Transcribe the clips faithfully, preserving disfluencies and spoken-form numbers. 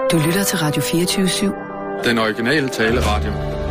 Du lytter til Radio fireogtyve syv. Den originale taleradio.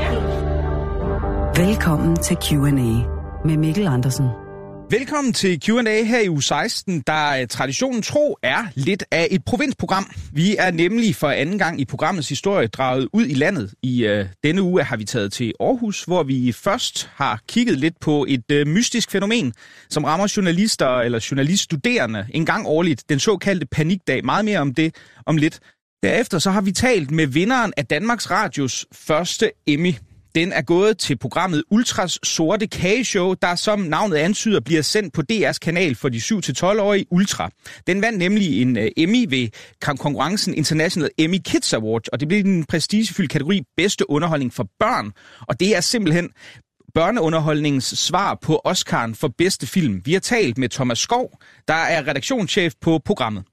Velkommen til Q and A med Mikkel Andersen. Velkommen til Q and A her i uge seksten, der traditionen tro er lidt af et provinsprogram. Vi er nemlig for anden gang i programmets historie draget ud i landet. I øh, denne uge har vi taget til Aarhus, hvor vi først har kigget lidt på et øh, mystisk fænomen, som rammer journalister eller journaliststuderende en gang årligt, den såkaldte panikdag. Meget mere om det om lidt. Derefter så har vi talt med vinderen af Danmarks Radios første Emmy. Den er gået til programmet Ultras Sorte Kageshow, der som navnet antyder bliver sendt på D R's kanal for de syv til tolv-årige Ultra. Den vandt nemlig en uh, Emmy ved konkurrencen International Emmy Kids Award, og det blev den prestigefyldte kategori bedste underholdning for børn. Og det er simpelthen børneunderholdningens svar på Oscar'en for bedste film. Vi har talt med Thomas Skov, der er redaktionschef på programmet.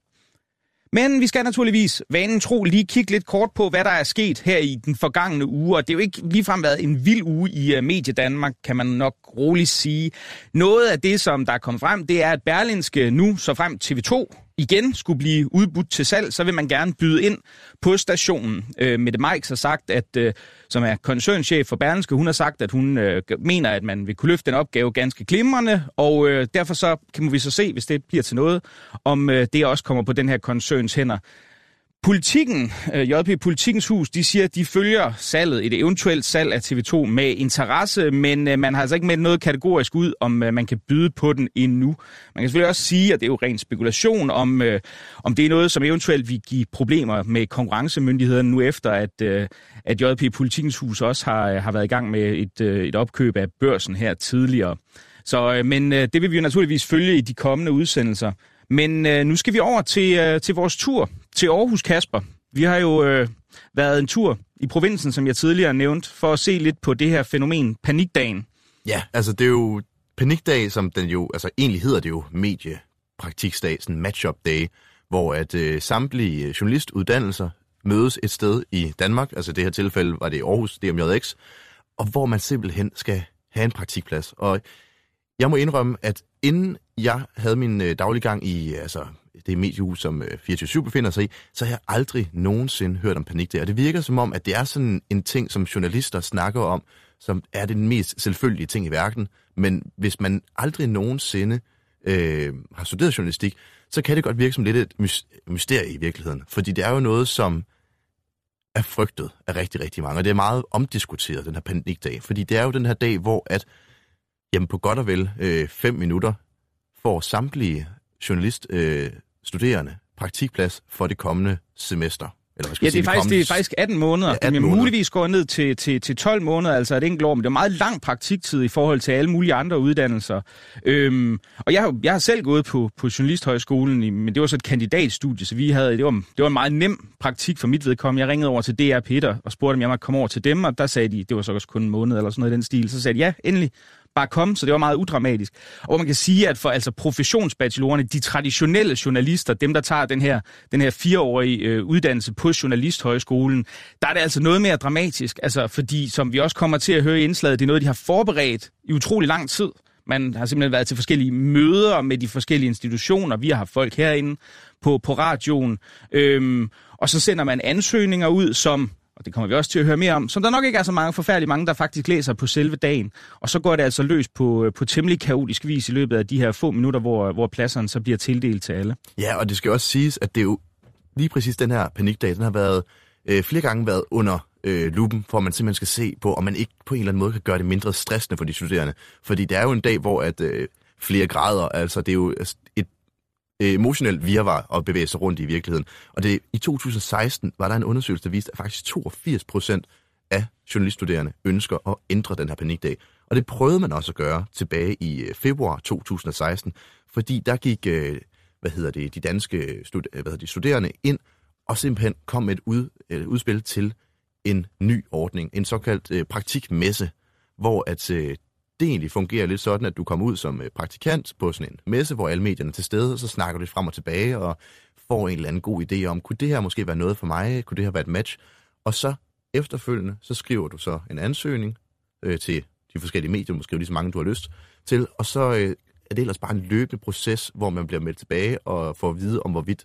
Men vi skal naturligvis, vanen tro, lige kigge lidt kort på, hvad der er sket her i den forgangne uge. Og det er jo ikke ligefrem været en vild uge i uh, Medie Danmark, kan man nok roligt sige. Noget af det, som der er kommet frem, det er, at Berlingske nu, så frem T V to, igen skulle blive udbudt til salg, så vil man gerne byde ind på stationen. Øh, Mette Meiks har sagt, at, øh, som er koncernchef for Berlingske, hun har sagt, at hun øh, mener, at man vil kunne løfte den opgave ganske glimrende, og øh, derfor så kan vi så se, hvis det bliver til noget, om øh, det også kommer på den her koncerns hænder. Politikken, J P Politikens Hus, de siger, at de følger salget, et eventuelt salg af T V to med interesse, men man har altså ikke meldt noget kategorisk ud, om man kan byde på den endnu. Man kan selvfølgelig også sige, at det er jo ren spekulation, om, om det er noget, som eventuelt vil give problemer med konkurrencemyndighederne nu efter, at, at J P Politikens Hus også har, har været i gang med et, et opkøb af børsen her tidligere. Så, men det vil vi jo naturligvis følge i de kommende udsendelser. Men øh, nu skal vi over til, øh, til vores tur til Aarhus, Kasper. Vi har jo øh, været en tur i provinsen, som jeg tidligere nævnte, for at se lidt på det her fænomen, panikdagen. Ja, altså det er jo panikdag, som den jo, altså egentlig hedder det jo mediepraktiksdag, sådan match-up day, hvor at øh, samtlige journalistuddannelser mødes et sted i Danmark, altså i det her tilfælde var det i Aarhus, D M J X, og hvor man simpelthen skal have en praktikplads. Og jeg må indrømme, at inden jeg havde min øh, daglige gang i altså, det mediehus, som øh, fireogtyve syv befinder sig i, så har jeg aldrig nogensinde hørt om panikdag. Og det virker som om, at det er sådan en ting, som journalister snakker om, som er den mest selvfølgelige ting i verden. Men hvis man aldrig nogensinde øh, har studeret journalistik, så kan det godt virke som lidt et mysterie i virkeligheden. Fordi det er jo noget, som er frygtet af rigtig, rigtig mange. Og det er meget omdiskuteret, den her panikdag. Fordi det er jo den her dag, hvor at jamen på godt og vel øh, fem minutter får samtlige journaliststuderende øh, praktikplads for det kommende semester. Eller hvad skal ja, sige, det, er faktisk, kommende... det er faktisk atten måneder. Ja, atten måneder. Muligvis går ned til, til, til tolv måneder, altså et enkelt år, men det er meget lang praktiktid i forhold til alle mulige andre uddannelser. Øhm, og jeg, jeg har selv gået på, på Journalisthøjskolen, men det var så et kandidatstudie, så vi havde, det, var, det var en meget nem praktik for mit vedkommende. Jeg ringede over til D R Peter og spurgte, om jeg måtte komme over til dem, og der sagde de, det var så også kun en måned eller sådan noget i den stil. Så sagde de, ja, endelig. Bare kom, så det var meget udramatisk. Og man kan sige, at for altså professionsbachelorerne, de traditionelle journalister, dem der tager den her, den her fireårige øh, uddannelse på Journalisthøjskolen, der er det altså noget mere dramatisk. Altså fordi, som vi også kommer til at høre i indslaget, det er noget, de har forberedt i utrolig lang tid. Man har simpelthen været til forskellige møder med de forskellige institutioner. Vi har haft folk herinde på, på radioen. Øhm, og så sender man ansøgninger ud, som... og det kommer vi også til at høre mere om, som der nok ikke er så mange forfærdelige mange, der faktisk læser på selve dagen. Og så går det altså løs på, på temmelig kaotisk vis i løbet af de her få minutter, hvor, hvor pladserne så bliver tildelt til alle. Ja, og det skal også siges, at det er jo lige præcis den her panikdag, den har været øh, flere gange været under øh, lupen, for at man simpelthen skal se på, om man ikke på en eller anden måde kan gøre det mindre stressende for de studerende. Fordi det er jo en dag, hvor at øh, flere grader, altså det er jo et emotionelt virvar at bevæge sig rundt i virkeligheden. Og det, i to tusind og seksten var der en undersøgelse, der viste, at faktisk toogfirs procent af journaliststuderende ønsker at ændre den her panikdag. Og det prøvede man også at gøre tilbage i februar to tusind og seksten, fordi der gik hvad hedder det, de danske stud- hvad hedder de, studerende ind og simpelthen kom med et ud, et udspil til en ny ordning, en såkaldt øh, praktikmesse, hvor at øh, det egentlig fungerer lidt sådan, at du kommer ud som praktikant på sådan en messe, hvor alle medierne er til stede, og så snakker du lidt frem og tilbage, og får en eller anden god idé om, kunne det her måske være noget for mig? Kunne det her være et match? Og så efterfølgende, så skriver du så en ansøgning øh, til de forskellige medier, måske lige så mange, du har lyst til, og så øh, er det ellers bare en løbende proces, hvor man bliver meldt tilbage og får at vide om, hvorvidt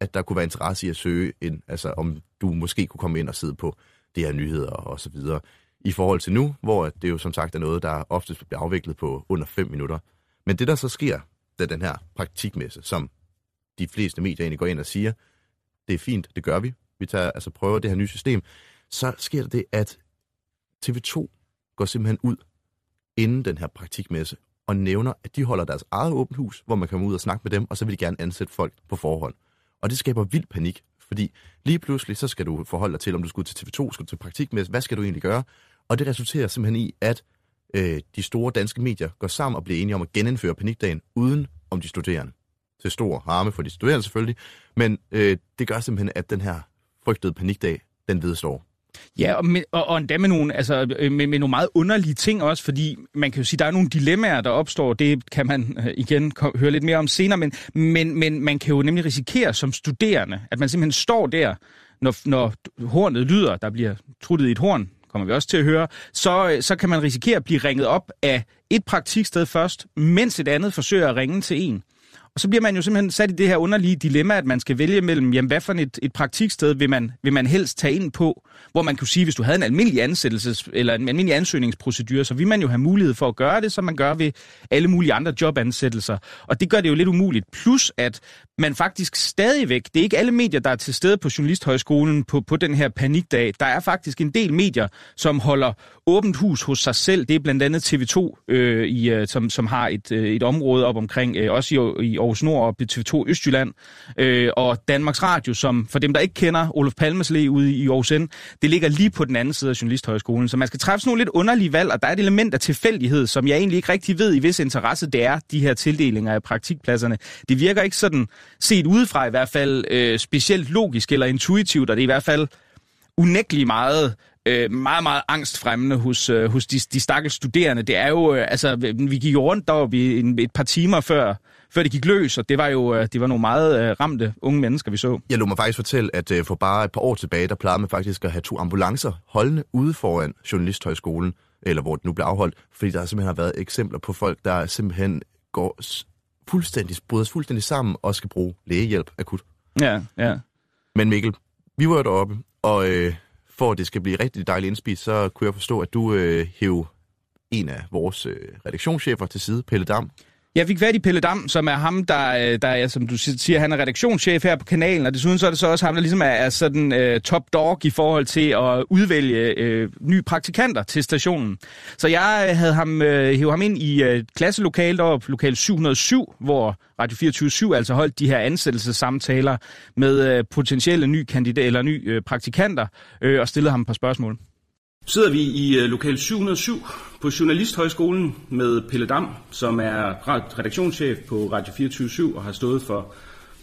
at der kunne være interesse i at søge ind, altså om du måske kunne komme ind og sidde på det her nyheder og så videre. I forhold til nu, hvor det jo som sagt er noget, der oftest bliver afviklet på under fem minutter. Men det, der så sker, da den her praktikmesse, som de fleste medier egentlig går ind og siger, det er fint, det gør vi. Vi tager, altså prøver det her nye system. Så sker der det, at T V to går simpelthen ud inden den her praktikmesse og nævner, at de holder deres eget åbent hus, hvor man kan komme ud og snakke med dem, og så vil de gerne ansætte folk på forhånd. Og det skaber vild panik, fordi lige pludselig så skal du forholde dig til, om du skal til T V to, skal du til praktikmesse, hvad skal du egentlig gøre? Og det resulterer simpelthen i, at øh, de store danske medier går sammen og bliver enige om at genindføre panikdagen uden om de studerende. Til stor harme for de studerende selvfølgelig, men øh, det gør simpelthen, at den her frygtede panikdag, den vedstår. Ja, og, med, og, og endda med nogle, altså, med, med nogle meget underlige ting også, fordi man kan jo sige, der er nogle dilemmaer, der opstår. Det kan man øh, igen kom, høre lidt mere om senere, men, men, men man kan jo nemlig risikere som studerende, at man simpelthen står der, når, når hornet lyder, der bliver truttet i et horn, kommer vi også til at høre, så, så kan man risikere at blive ringet op af et praktiksted først, mens et andet forsøger at ringe til en. Og så bliver man jo simpelthen sat i det her underlige dilemma, at man skal vælge mellem, jamen hvad for et, et praktiksted vil man, vil man helst tage ind på, hvor man kunne sige, hvis du havde en almindelig ansættelses- eller en almindelig ansøgningsprocedure, så vil man jo have mulighed for at gøre det, som man gør ved alle mulige andre jobansættelser. Og det gør det jo lidt umuligt. Plus at man faktisk stadigvæk, det er ikke alle medier, der er til stede på Journalisthøjskolen på, på den her panikdag. Der er faktisk en del medier, som holder åbent hus hos sig selv. Det er blandt andet T V to, øh, i, som, som har et, øh, et område op omkring, øh, også i, i Aarhus Nord og T V to Østjylland, øh, og Danmarks Radio, som for dem, der ikke kender Olof Palmes Allé ude i Aarhus N, det ligger lige på den anden side af Journalisthøjskolen. Så man skal træffe sådan nogle lidt underlige valg, og der er et element af tilfældighed, som jeg egentlig ikke rigtig ved, i hvis interesse det er, de her tildelinger af praktikpladserne. Det virker ikke sådan, set udefra i hvert fald, øh, specielt logisk eller intuitivt, og det er i hvert fald unægteligt meget Øh, meget, meget angstfremmende hos, øh, hos de, de stakkels studerende. Det er jo, øh, altså, vi gik jo rundt deroppe i en, et par timer før, før det gik løs, og det var jo øh, det var nogle meget øh, ramte unge mennesker, vi så. Jeg lå mig faktisk fortælle, at øh, for bare et par år tilbage, der plejede man faktisk at have to ambulancer holdende ude foran Journalisthøjskolen, eller hvor det nu blev afholdt, fordi der simpelthen har været eksempler på folk, der simpelthen går fuldstændig, bryder fuldstændig sammen og skal bruge lægehjælp akut. Ja, ja. Men Mikkel, vi var jo deroppe, og øh, for at det skal blive rigtig dejligt indspist, så kunne jeg forstå, at du øh, hæv en af vores øh, redaktionschefer til side, Pelle Dam. Jeg fik fat i Pelle Dam, som er ham, der, der er, som du siger, han er redaktionschef her på kanalen, og desuden så er det så også ham, der ligesom er, er sådan uh, top dog i forhold til at udvælge uh, nye praktikanter til stationen. Så jeg havde ham, uh, hævet ham ind i uh, klasselokalet op, lokal syv hundrede og syv, hvor Radio fireogtyve syv altså holdt de her ansættelsessamtaler med uh, potentielle nye kandidater eller nye uh, praktikanter, uh, og stillede ham et par spørgsmål. Sidder vi i uh, lokal syv hundrede og syv på Journalisthøjskolen med Pelle Dam, som er redaktionschef på Radio fireogtyve syv og har stået for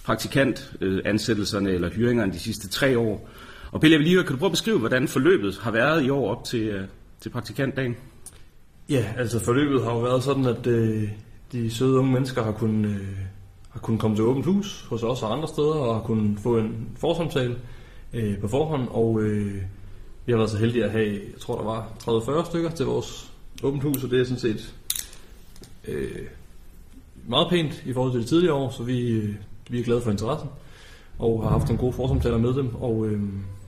praktikantansættelserne eller hyringerne de sidste tre år. Og Pelle, jeg vil lige høre, kan du prøve at beskrive, hvordan forløbet har været i år op til, uh, til praktikantdagen? Ja, altså forløbet har jo været sådan, at uh, de søde unge mennesker har kunnet, uh, har kunnet komme til åbent hus hos os og andre steder og har kunnet få en forsamtale uh, på forhånd, og uh, vi har været så heldige at have, jeg tror der var tredive til fyrre stykker til vores åbent hus, og det er sådan set øh, meget pænt i forhold til de tidligere år, så vi, øh, vi er glade for interessen, og har haft nogle gode forsamtaler med dem, og øh,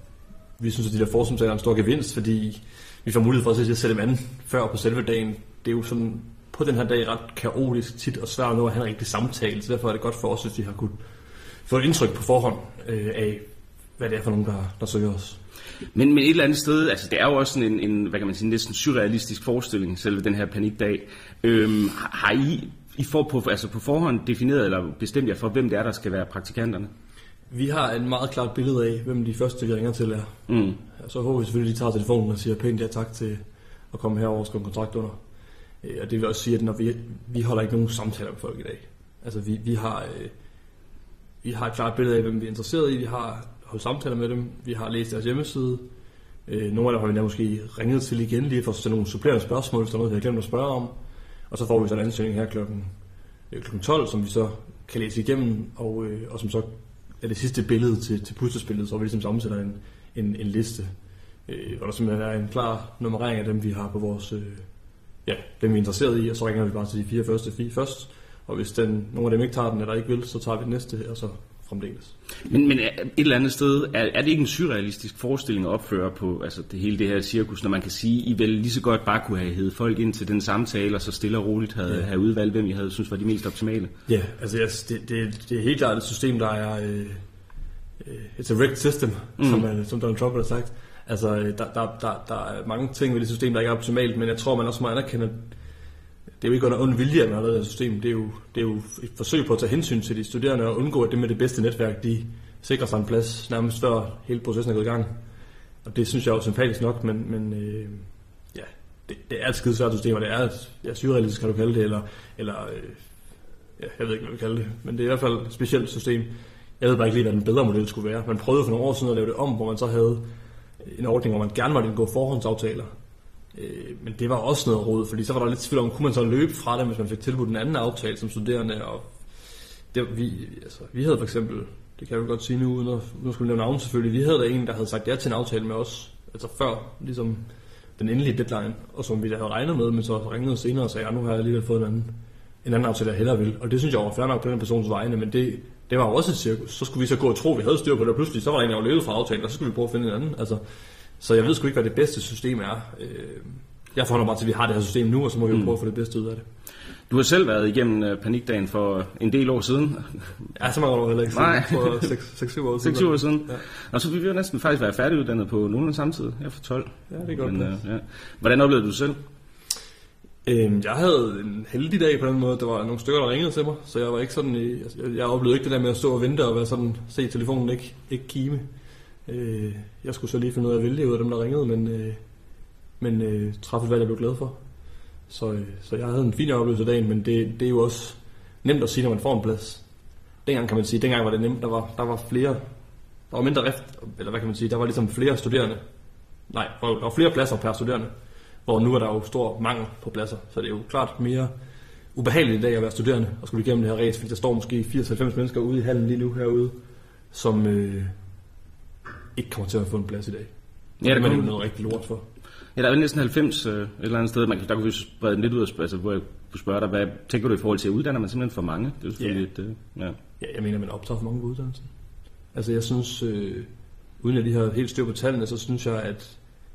vi synes, at de der forsamtaler er en stor gevinst, fordi vi får mulighed for at sætte dem an før på selve dagen. Det er jo sådan på den her dag ret kaotisk tit og svært nu at have en rigtig samtale, så derfor er det godt for os, hvis vi har kunnet få et indtryk på forhånd øh, af, hvad det er for nogen, der, der søger os. Men, men et eller andet sted, altså det er jo også sådan en, en hvad kan man sige, næsten surrealistisk forestilling, selve den her panikdag. Øhm, har I, I får på, altså på forhånd defineret eller bestemt jer for, hvem det er, der skal være praktikanterne? Vi har et meget klart billede af, hvem de første, vi ringer til, er. Mm. Så håber vi selvfølgelig, at de tager telefonen og siger pænt ja tak til at komme herover og skrive en kontrakt under. Og det vil også sige, at når vi, vi holder ikke nogen samtaler med folk i dag. Altså vi, vi, har, øh, vi har et klart billede af, hvem vi er interesseret i. Vi har holdt samtaler med dem. Vi har læst deres hjemmeside. Øh, nogle af dem har vi da måske ringet til igen, lige for at stille nogle supplerende spørgsmål, hvis der er noget, vi har glemt at spørge om. Og så får vi så en ansøgning her klokken, øh, klokken tolv, som vi så kan læse igennem, og, øh, og som så er det sidste billede til, til puslespillet, så vi ligesom sammensætter en, en, en liste, øh, hvor der simpelthen er en klar nummerering af dem, vi har på vores, øh, ja, dem vi er interesseret i, og så ringer vi bare til de fire første fire først, og hvis den, nogle af dem ikke tager den, eller ikke vil, så tager vi den næste, og så fremdeles. Men, men et eller andet sted, er, er det ikke en surrealistisk forestilling at opføre på altså det hele det her cirkus, når man kan sige, I vel lige så godt bare kunne have hævet folk ind til den samtale, og så stille og roligt havde, ja. have udvalgt, hvem I havde synes var de mest optimale? Ja, altså yes, det, det, det er helt klart et system, der er øh, it's a rigged system, mm. som, man, som Donald Trump har sagt. Altså, der, der, der, der er mange ting ved det system, der ikke er optimalt, men jeg tror, man også må anerkende, det er jo ikke under ond vilje, at man har lavet det system. Det er, jo, det er jo et forsøg på at tage hensyn til de studerende og undgå, at det med det bedste netværk, de sikrer sig en plads nærmest før hele processen er gået i gang. Og det synes jeg er jo sympatisk nok, men, men øh, ja, det, det er et skidesvært system, og det er et ja, surrealistisk, kan du kalde det, eller, eller øh, ja, jeg ved ikke, hvad vi kalder det, men det er i hvert fald et specielt system. Jeg ved bare ikke lige, hvad den bedre model skulle være. Man prøvede for nogle år siden at lave det om, hvor man så havde en ordning, hvor man gerne måtte indgå forhåndsaftaler. Men det var også noget rod, fordi så var der lidt tvivl om, kunne man så løbe fra det, hvis man fik tilbudt en anden aftale som studerende. Og det, vi, altså, vi havde for eksempel, det kan jeg jo godt sige nu, uden at, uden at skulle lave navn selvfølgelig, vi havde der en, der havde sagt ja til en aftale med os, altså før ligesom den endelige deadline, og som vi da havde regnet med, men så ringede senere og sagde, ja, nu har jeg alligevel fået en anden, en anden aftale, jeg hellere vil. Og det synes jeg var fair nok på den persons vegne, men det, det var jo også et cirkus. Så skulle vi så gå og tro, at vi havde styr på det, og pludselig så var der en, der var levet fra aftalen, og så skulle vi prøve at finde en anden. Altså, så jeg ved sgu ikke, hvad det bedste system er. Jeg forholder bare til, at vi har det her system nu, og så må vi jo prøve at få det bedste ud af det. Du har selv været igennem panikdagen for en del år siden. Ja, så mange år heller ikke siden. Nej. For seks syv år siden. seks syv år siden. Ja. Og så vil vi jo næsten faktisk være færdiguddannet på nogenlunde samtidig, her for tolv. Ja, det er godt. Men, uh, ja. Hvordan oplevede du selv? Øhm, jeg havde en heldig dag på den måde. Der var nogle stykker, der ringede til mig, så jeg var ikke sådan i, altså, jeg oplevede ikke det der med at stå og vente og være sådan, se telefonen ikke, ikke kime. Øh, jeg skulle så lige finde ud af at vælge ud af dem, der ringede, men, øh, men øh, træffede et valg, jeg blev glad for. Så, øh, så jeg havde en fin oplevelse af dagen, men det, det er jo også nemt at sige, når man får en plads. Dengang kan man sige, dengang var det nemt, der var, der var flere, der var mindre rift, eller hvad kan man sige, der var ligesom flere studerende. Nej, der var flere pladser per studerende, hvor nu er der jo stor mangel på pladser, så det er jo klart mere ubehageligt i dag at være studerende og skulle igennem det her race, fordi der står måske firs til halvfems mennesker ude i hallen lige nu herude, som øh, ikke kommer til at få en plads i dag. Ja, det er jo noget rigtig lort for. Ja, der er jo næsten halvfems øh, et eller andet sted. Man kan, der kunne vi sprede den lidt ud, altså, hvor jeg kunne spørge dig, hvad tænker du i forhold til at uddanne man simpelthen for mange? Det er selvfølgelig ja. Et, øh, ja. ja, jeg mener, man optager for mange på uddannelsen. Altså jeg synes, øh, uden at de har helt styr på tallene, så synes jeg, at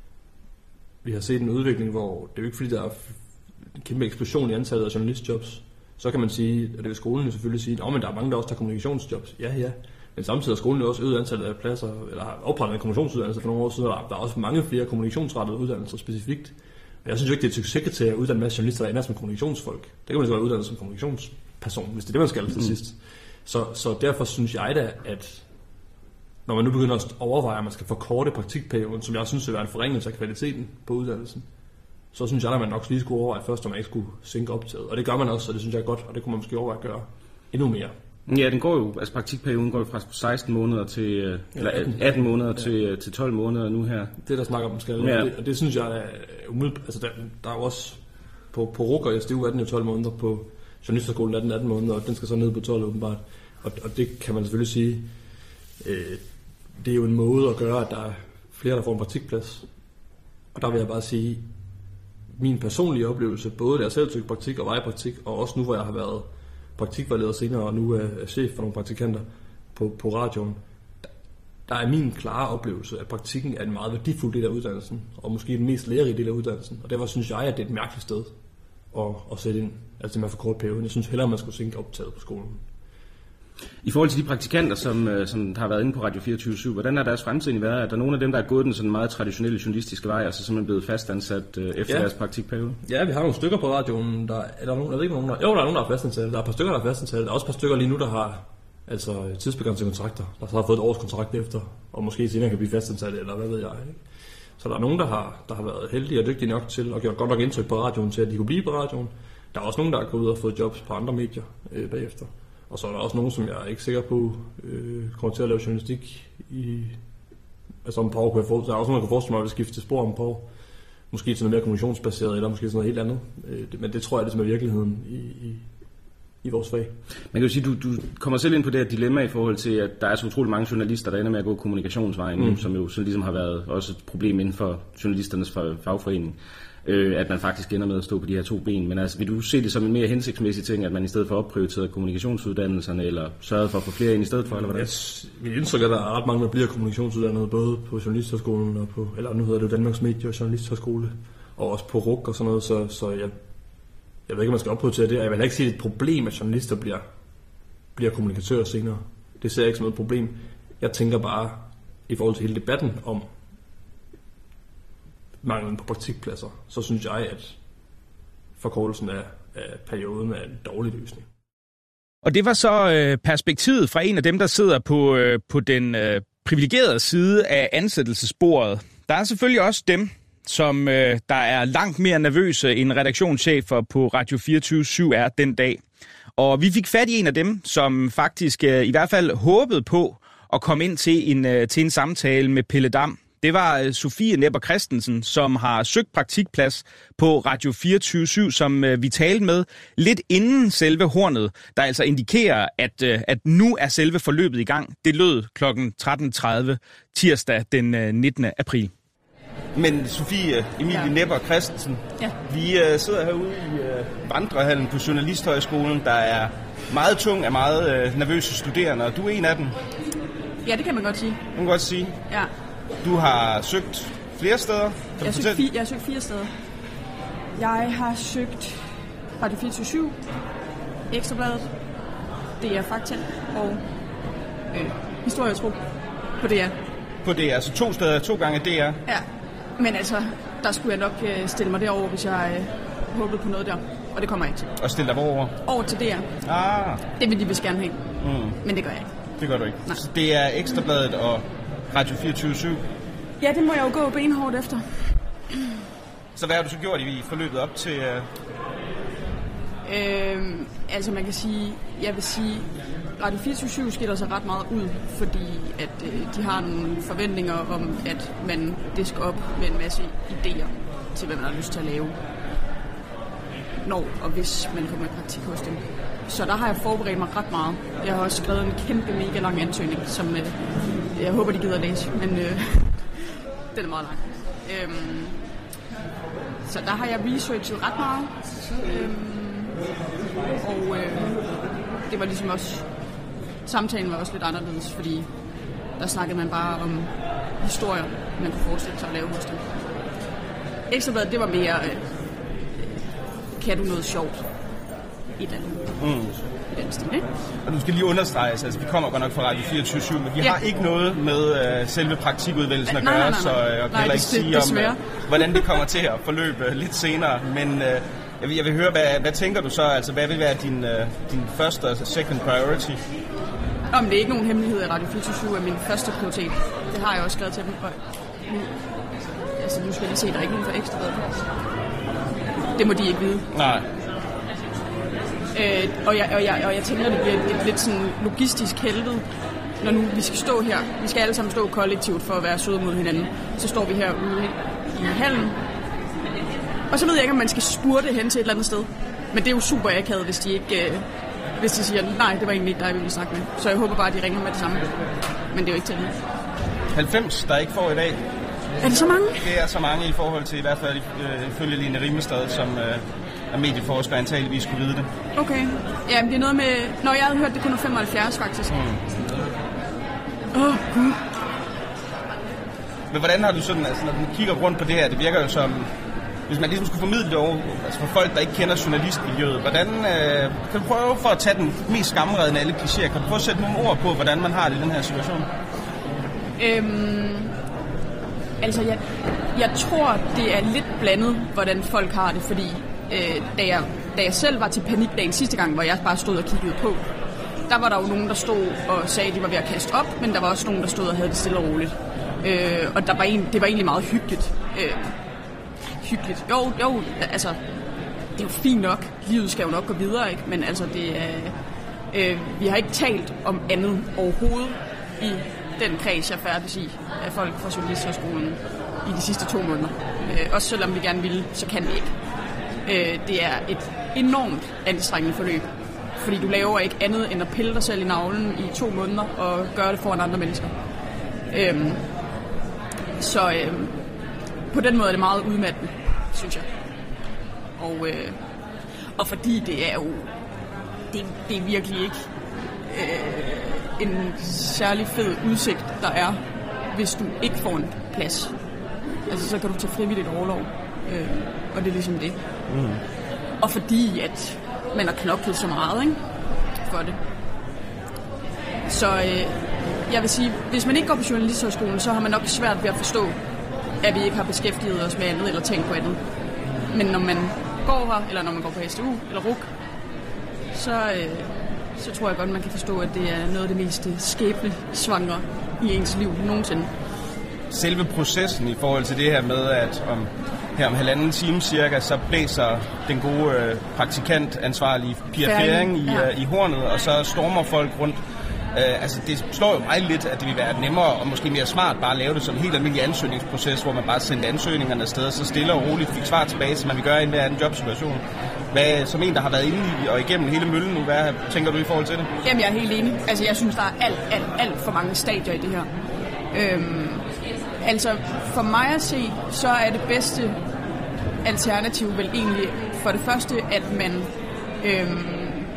vi har set en udvikling, hvor det er jo ikke fordi, der er en kæmpe eksplosion i antallet af journalistjobs. Så kan man sige, og det vil skolen jo selvfølgelig sige, at der er mange, der også tager kommunikationsjobs. Ja, ja. Men samtidig har skolen jo også øget antallet af pladser, eller har oprettet en kommunikationsuddannelse for nogle år siden, og der er også mange flere kommunikationsrettede uddannelser specifikt. Og jeg synes jo ikke, det er et succeskriterie at uddanne en masse journalister, der ender som kommunikationsfolk. Det kan man så være uddannet som kommunikationsperson, hvis det er det, man skal til sidst. Så, så derfor synes jeg da, at når man nu begynder at overveje, at man skal forkorte praktikperioden, som jeg synes vil være en forringelse af kvaliteten på uddannelsen, så synes jeg, at man nok lige skulle overveje først, om man ikke skulle sænke optaget. Og det gør man også, og det synes jeg er godt, og det kunne man måske overveje at gøre endnu mere. Ja, den går jo, altså praktikperioden går jo fra seksten måneder til, eller atten måneder ja. til, til tolv måneder nu her. Det der snakker om skal, ja. og, det, og det synes jeg er umiddelbart, altså der, der er jo også, på, på R U G og S D U er den jo tolv måneder, på Journalisterskolen er den atten måneder, og den skal så ned på tolv åbenbart. Og, og det kan man selvfølgelig sige, øh, det er jo en måde at gøre, at der er flere, der får en praktikplads. Og der vil jeg bare sige, min personlige oplevelse, både da jeg selv søgte praktik og vejpraktik, og også nu, hvor jeg har været praktikvejleder senere, og nu er chef for nogle praktikanter på, på radioen, der er min klare oplevelse, at praktikken er en meget værdifuld del af uddannelsen, og måske den mest lærerige del af uddannelsen. Og derfor synes jeg, at det er et mærkeligt sted at, at sætte ind, altså med for kort periode. Jeg synes hellere, at man skulle sænke optaget på skolen. I forhold til de praktikanter, som, som har været inde på Radio fireogtyve syv, hvordan er deres fremtid været? Er der nogle af dem, der er gået den sådan meget traditionelle journalistiske vej, altså simpelthen blevet fastansat øh, efter ja. deres praktikperiode? Ja, vi har nogle stykker på radioen. Der er der nogen, jeg ved ikke, nogen der, jo, der er nogen, der er fastansatte. Der er et par stykker, der er fastansatte. Der er også et par stykker lige nu, der har altså tidsbegrænsede kontrakter. Der så har fået et års kontrakt efter, og måske senere kan blive fastansatte, eller hvad ved jeg. Ikke? Så der er nogen, der har, der har været heldige og dygtige nok til, og gjort godt nok indtryk på radioen til, at de kunne blive på radioen. Der er også nogen, der er gået ud og fået jobs på andre medier øh, bagefter. Og så er der også nogen, som jeg er ikke sikker på, øh, kommer til at lave journalistik i... Altså om et par år kunne jeg forestille. Der er også nogen, der kan forestille mig, at vi skifte spor om et par år. Måske til noget mere kommunikationsbaseret, eller måske sådan noget helt andet. Øh, det, men det tror jeg, det er virkeligheden i, i, i vores fag. Man kan jo sige, du, du kommer selv ind på det her dilemma i forhold til, at der er så utrolig mange journalister, der ender med at gå kommunikationsvejen, mm. som jo så ligesom har været også et problem inden for journalisternes fagforening, øh, at man faktisk ender med at stå på de her to ben. Men altså, vil du se det som en mere hensigtsmæssig ting, at man i stedet for opprioriteret kommunikationsuddannelserne, eller sørget for at få flere ind i stedet for, eller hvordan? Yes. Mit indtryk er, at der er ret mange, der bliver kommunikationsuddannede, både på Journalisthøjskolen og på, eller nu hedder det jo Danmarks Medie- og Journalisthøjskole, og også på R U C og sådan noget, så, så jeg, jeg ved ikke, om man skal opprioritere det, og jeg vil ikke sige, at det er et problem, at journalister bliver, bliver kommunikatører senere. Det ser jeg ikke som et problem. Jeg tænker bare, i forhold til hele debatten om manglen på praktikpladser, så synes jeg, at forkortelsen af, af perioden er en dårlig løsning. Og det var så øh, perspektivet fra en af dem, der sidder på, øh, på den øh, privilegerede side af ansættelsesbordet. Der er selvfølgelig også dem, som øh, der er langt mere nervøse end redaktionschefer på Radio fireogtyve syv er den dag. Og vi fik fat i en af dem, som faktisk øh, i hvert fald håbede på at komme ind til en, øh, til en samtale med Pelle Dam. Det var øh, Sofie Nepper Christensen, som har søgt praktikplads på Radio fireogtyve syv, som øh, vi talte med lidt inden selve hornet, der altså indikerer, at, øh, at nu er selve forløbet i gang. Det lød klokken tretten tredive tirsdag den øh, nittende april. Men Sofie Emilie ja. Nepper Christensen, ja. vi uh, sidder herude i uh, vandrehallen på Journalisthøjskolen, der er meget tung af meget uh, nervøse studerende, og du er en af dem. Ja, det kan man godt sige. Man kan godt sige. Ja. Du har søgt flere steder. Jeg har, søgt fi- jeg har søgt fire steder. Jeg har søgt Radio fireogtyve syv, Ekstrabladet, D R Fakta og øh, Historie og Tro på D R. På D R, altså to steder, to gange D R? Ja, men altså, der skulle jeg nok øh, stille mig derover, hvis jeg øh, håbede på noget der. Og det kommer jeg ikke til. Og stille dig hvor? Over til D R. Ah. Det vil de vist gerne have. Mm. Men det gør jeg ikke. Det gør du ikke? Nej. Så det er Ekstrabladet og Radio fireogtyve syv? Ja, det må jeg jo gå benhårdt efter. Så hvad har du så gjort i forløbet op til... Uh... Øhm, altså man kan sige, jeg vil sige, Radio fireogtyve syv skiller sig ret meget ud, fordi at øh, de har nogle forventninger om, at man disker op med en masse idéer til, hvad man har lyst til at lave, når og hvis man kommer i praktik hos dem. Så der har jeg forberedt mig ret meget. Jeg har også skrevet en kæmpe, mega lang ansøgning, som øh, jeg håber, de gider at læse, men øh, den er meget lang. Øhm, så der har jeg researchet ret meget. Øhm, og øh, det var ligesom også... Samtalen var også lidt anderledes, fordi der snakkede man bare om historier, man kunne forestille sig at lave hos dem. Ekstrabladet, det var mere... Øh, kan du noget sjovt? Et eller andet. Mm. I den stil, ikke? Og du skal lige understrege, altså vi kommer godt nok fra Radio fireogtyve syv, men vi ja. har ikke noget med uh, selve praktikudvælgelsen at gøre, nej, nej, nej. så jeg kan heller ikke sige om, uh, hvordan det kommer til at forløbe lidt senere. Men uh, jeg, vil, jeg vil høre, hvad, hvad tænker du så? Altså, hvad vil være din, uh, din første og second priority? Om det er ikke nogen hemmelighed, at Radio fireogtyve syv er min første prioritet. Det har jeg også skrevet til dem. Og nu, altså, nu skal jeg lige se, der er ikke nogen for Ekstrabladet. Det må de ikke vide. Nej. Øh, og, jeg, og, jeg, og jeg tænker, at det bliver et, et lidt sådan logistisk helvede, når nu vi skal stå her. Vi skal alle sammen stå kollektivt for at være søde mod hinanden. Så står vi herude i hallen. Og så ved jeg ikke, om man skal spurte hen til et eller andet sted. Men det er jo super akavet, hvis de ikke... Øh, hvis de siger, nej, det var egentlig ikke dig, vi ville snakke med. Så jeg håber bare, at de ringer med det samme. Men det er jo ikke til at vide. halvfems, der ikke får i dag. Er det så mange? Det er så mange i forhold til, i hvert fald øh, ifølge Line Rimestad, som øh, er medieforsker, antageligvis skulle vide det. Okay. Ja, men det er noget med... Når jeg havde hørt, det kun var femoghalvfjerds, faktisk. Åh, mm. oh, gud. Men hvordan har du sådan, altså når du kigger rundt på det her, det virker jo som... Hvis man ligesom skulle formidle det over, altså for folk, der ikke kender journalistmiljøet, hvordan... Øh, kan du prøve for at tage den mest skamredende af alle klichéer? Kan du prøve at sætte nogle ord på, hvordan man har det i den her situation? Øhm... Altså, jeg, jeg tror, det er lidt blandet, hvordan folk har det, fordi øh, da, jeg, da jeg selv var til panikdagen sidste gang, hvor jeg bare stod og kiggede på, der var der jo nogen, der stod og sagde, at de var ved at kaste op, men der var også nogen, der stod og havde det stille og roligt. Øh, og der var en, det var egentlig meget hyggeligt. Øh, hyggeligt. Jo, jo, altså, det er jo fint nok. Livet skal jo nok gå videre, ikke? Men altså, det er... Øh, vi har ikke talt om andet overhovedet i den kreds, jeg færdes i, af folk fra Journalisthøjskolen i de sidste to måneder. Øh, også selvom vi gerne ville, så kan vi ikke. Øh, det er et enormt anstrengende forløb Fordi du laver ikke andet end at pille dig selv i navlen i to måneder og gøre det foran andre mennesker. Øhm, så øhm, på den måde er det meget udmattende, synes jeg. Og, øh, og fordi det er jo det, det er virkelig ikke øh, en særlig fed udsigt, der er, hvis du ikke får en plads. Altså så kan du tage frivilligt overlov, øh, og det er ligesom det. Mm. Og fordi at man har knoklet så meget, ikke, for det. Så øh, jeg vil sige, hvis man ikke går på journalisthøjskolen, så har man nok svært ved at forstå, at vi ikke har beskæftiget os med andet eller tænkt på andet. Men når man går her, eller når man går på S D U eller R U C, så, øh, så tror jeg godt, man kan forstå, at det er noget af det mest skæbnesvangre i ens liv nogensinde. Selve processen i forhold til det her med, at om, her om halvanden time cirka, så blæser den gode øh, praktikant ansvarlige Pia Færing i, ja. øh, i hornet, og så stormer folk rundt. Uh, altså det slår jo meget lidt, at det vil være nemmere og måske mere smart bare at lave det som en helt almindelig ansøgningsproces, hvor man bare sendte ansøgningerne afsted, så stille og roligt fik svar tilbage, som man vil gøre i en hver anden jobsituation. Hvad, som en, der har været inde i og igennem hele møllen nu, hvad tænker du i forhold til det? Jamen jeg er helt enig. Altså jeg synes, der er alt, alt, alt for mange stadier i det her. Øhm, altså for mig at se, så er det bedste alternativ vel egentlig for det første, at man... Øhm,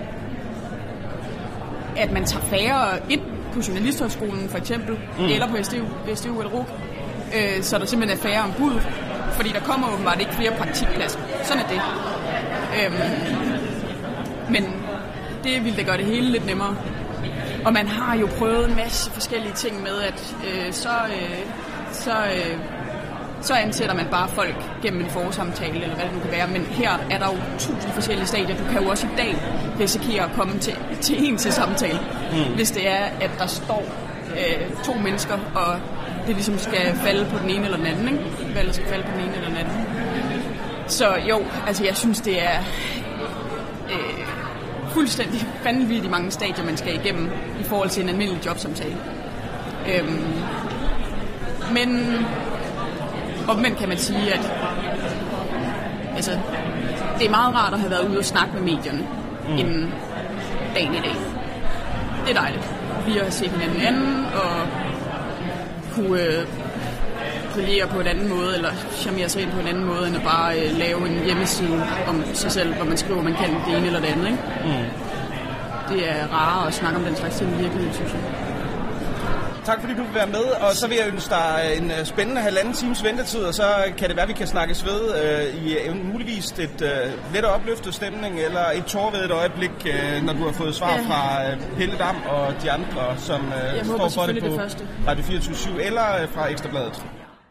at man tager færre ind på journalisthøjskolen for eksempel, mm. eller på S D U, S D U eller R U C, øh, så der simpelthen er færre ombud, fordi der kommer åbenbart ikke flere praktikpladser. Sådan er det. Øhm, men det ville da gøre det hele lidt nemmere. Og man har jo prøvet en masse forskellige ting med, at øh, så, øh, så, øh, så ansætter man bare folk gennem en forsamtale, eller hvad det nu kan være. Men her er der jo tusind forskellige stadier. Du kan jo også i dag risikere at komme til, til en til samtale, mm. hvis det er, at der står øh, to mennesker, og det ligesom skal falde på den ene eller den anden, ikke? Valget skal falde på den ene eller den anden. Så jo, altså jeg synes, det er øh, fuldstændig vanvittigt mange stadier, man skal igennem i forhold til en almindelig jobsamtale. Øhm, men omvendt kan man sige, at altså, det er meget rart at have været ude og snakke med medierne mm. inden dagen i dag. Det er dejligt. Vi har set hinanden anden og kunne øh, brillere på en anden måde, eller charmere sig ind på en anden måde, end at bare øh, lave en hjemmeside om sig selv, hvor man skriver, man kan det ene eller det andet. Ikke? Mm. Det er rarere at snakke om den slags ting i virkeligheden, synes jeg. Tak fordi du vil være med, og så vil jeg ønske dig en spændende halvanden times ventetid, og så kan det være, vi kan snakkes ved øh, i muligvis et øh, let opløftet stemning, eller et tårvedet øjeblik, øh, når du har fået svar fra øh, Pelle Dam og de andre, som øh, står for det på det Radio fireogtyve syv, eller øh, fra Ekstra Bladet.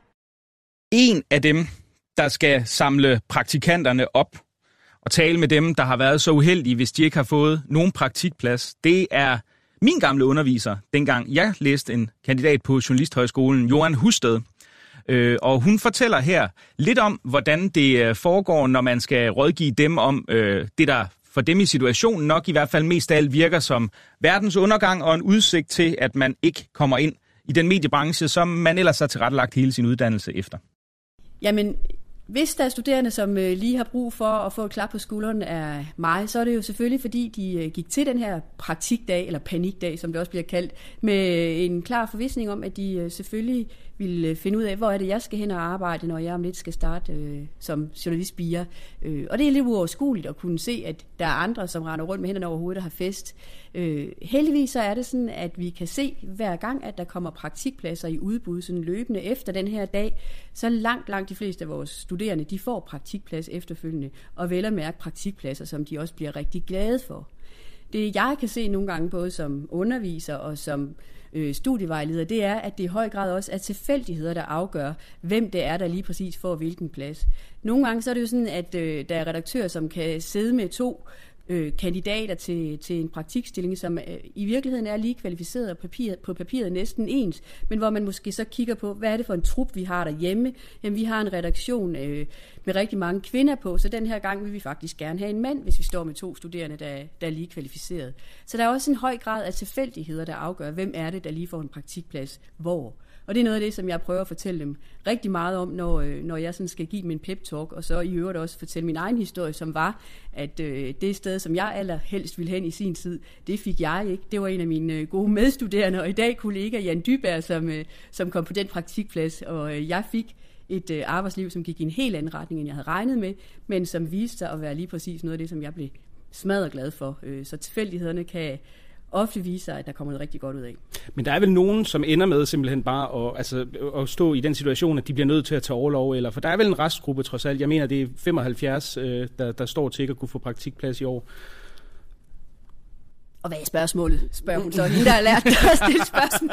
En af dem, der skal samle praktikanterne op og tale med dem, der har været så uheldige, hvis de ikke har fået nogen praktikplads, det er min gamle underviser, dengang jeg læste en kandidat på Journalisthøjskolen, Johan Husted. Øh, og hun fortæller her lidt om, hvordan det foregår, når man skal rådgive dem om øh, det, der for dem i situationen nok i hvert fald mest af alt virker som verdens undergang og en udsigt til, at man ikke kommer ind i den mediebranche, som man ellers har tilrettelagt hele sin uddannelse efter. Jamen, hvis der er studerende, som øh, lige har brug for at få et klap på skulderen af mig, så er det jo selvfølgelig, fordi de øh, gik til den her praktikdag, eller panikdag, som det også bliver kaldt, med en klar forvisning om, at de øh, selvfølgelig ville finde ud af, hvor er det, jeg skal hen og arbejde, når jeg om lidt skal starte øh, som journalistbier. Øh, og det er lidt uoverskueligt at kunne se, at der er andre, som render rundt med hænderne over hovedet og har fest. Øh, heldigvis så er det sådan, at vi kan se hver gang, at der kommer praktikpladser i udbud, sådan løbende efter den her dag, så langt, langt de fleste af vores studerende, de får praktikplads efterfølgende, og vel at mærke praktikpladser, som de også bliver rigtig glade for. Det jeg kan se nogle gange, både som underviser og som øh, studievejleder, det er, at det i høj grad også er tilfældigheder, der afgør, hvem det er, der lige præcis får hvilken plads. Nogle gange så er det jo sådan, at øh, der er redaktører, som kan sidde med to øh, kandidater til, til en praktikstilling, som øh, i virkeligheden er lige kvalificeret og papir, på papiret næsten ens, men hvor man måske så kigger på, hvad er det for en trup, vi har derhjemme? Jamen, vi har en redaktion øh, med rigtig mange kvinder på, så den her gang vil vi faktisk gerne have en mand, hvis vi står med to studerende, der, der er lige kvalificeret. Så der er også en høj grad af tilfældigheder, der afgør, hvem er det, der lige får en praktikplads hvor. Og det er noget af det, som jeg prøver at fortælle dem rigtig meget om, når, når jeg sådan skal give dem en pep-talk, og så i øvrigt også fortælle min egen historie, som var, at øh, det sted, sted, som jeg allerhelst ville hen i sin tid, det fik jeg ikke. Det var en af mine gode medstuderende, og i dag kollega Jan Dyberg, som, som kom på den praktikplads, og jeg fik et arbejdsliv, som gik i en helt anden retning, end jeg havde regnet med, men som viste sig at være lige præcis noget af det, som jeg blev smadret glad for. Så tilfældighederne kan ofte vise sig, at der kommer noget rigtig godt ud af. Men der er vel nogen, som ender med simpelthen bare at, altså, at stå i den situation, at de bliver nødt til at tage overlov, eller for der er vel en restgruppe trods alt. Jeg mener, det er femoghalvfjerds, øh, der, der står til ikke at kunne få praktikplads i år. Og hvad er spørgsmålet? Spørger hun så. Hende, der har lært dig at stille spørgsmål.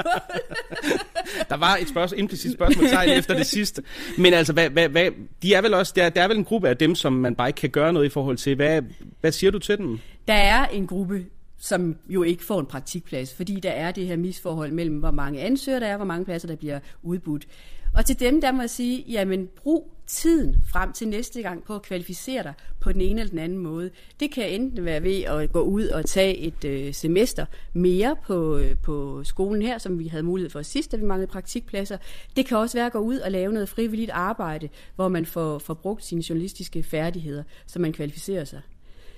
Der var et spørgsmål, implicit spørgsmål efter det sidste. Men altså, hvad, hvad, hvad, de er vel også, der, der er vel en gruppe af dem, som man bare ikke kan gøre noget i forhold til. Hvad, hvad siger du til dem? Der er en gruppe, som jo ikke får en praktikplads, fordi der er det her misforhold mellem, hvor mange ansøgere der er, hvor mange pladser, der bliver udbudt. Og til dem, der må jeg sige, jamen brug tiden frem til næste gang på at kvalificere dig på den ene eller den anden måde. Det kan enten være ved at gå ud og tage et øh, semester mere på, øh, på skolen her, som vi havde mulighed for sidst, da vi manglede praktikpladser. Det kan også være at gå ud og lave noget frivilligt arbejde, hvor man får, får brugt sine journalistiske færdigheder, så man kvalificerer sig.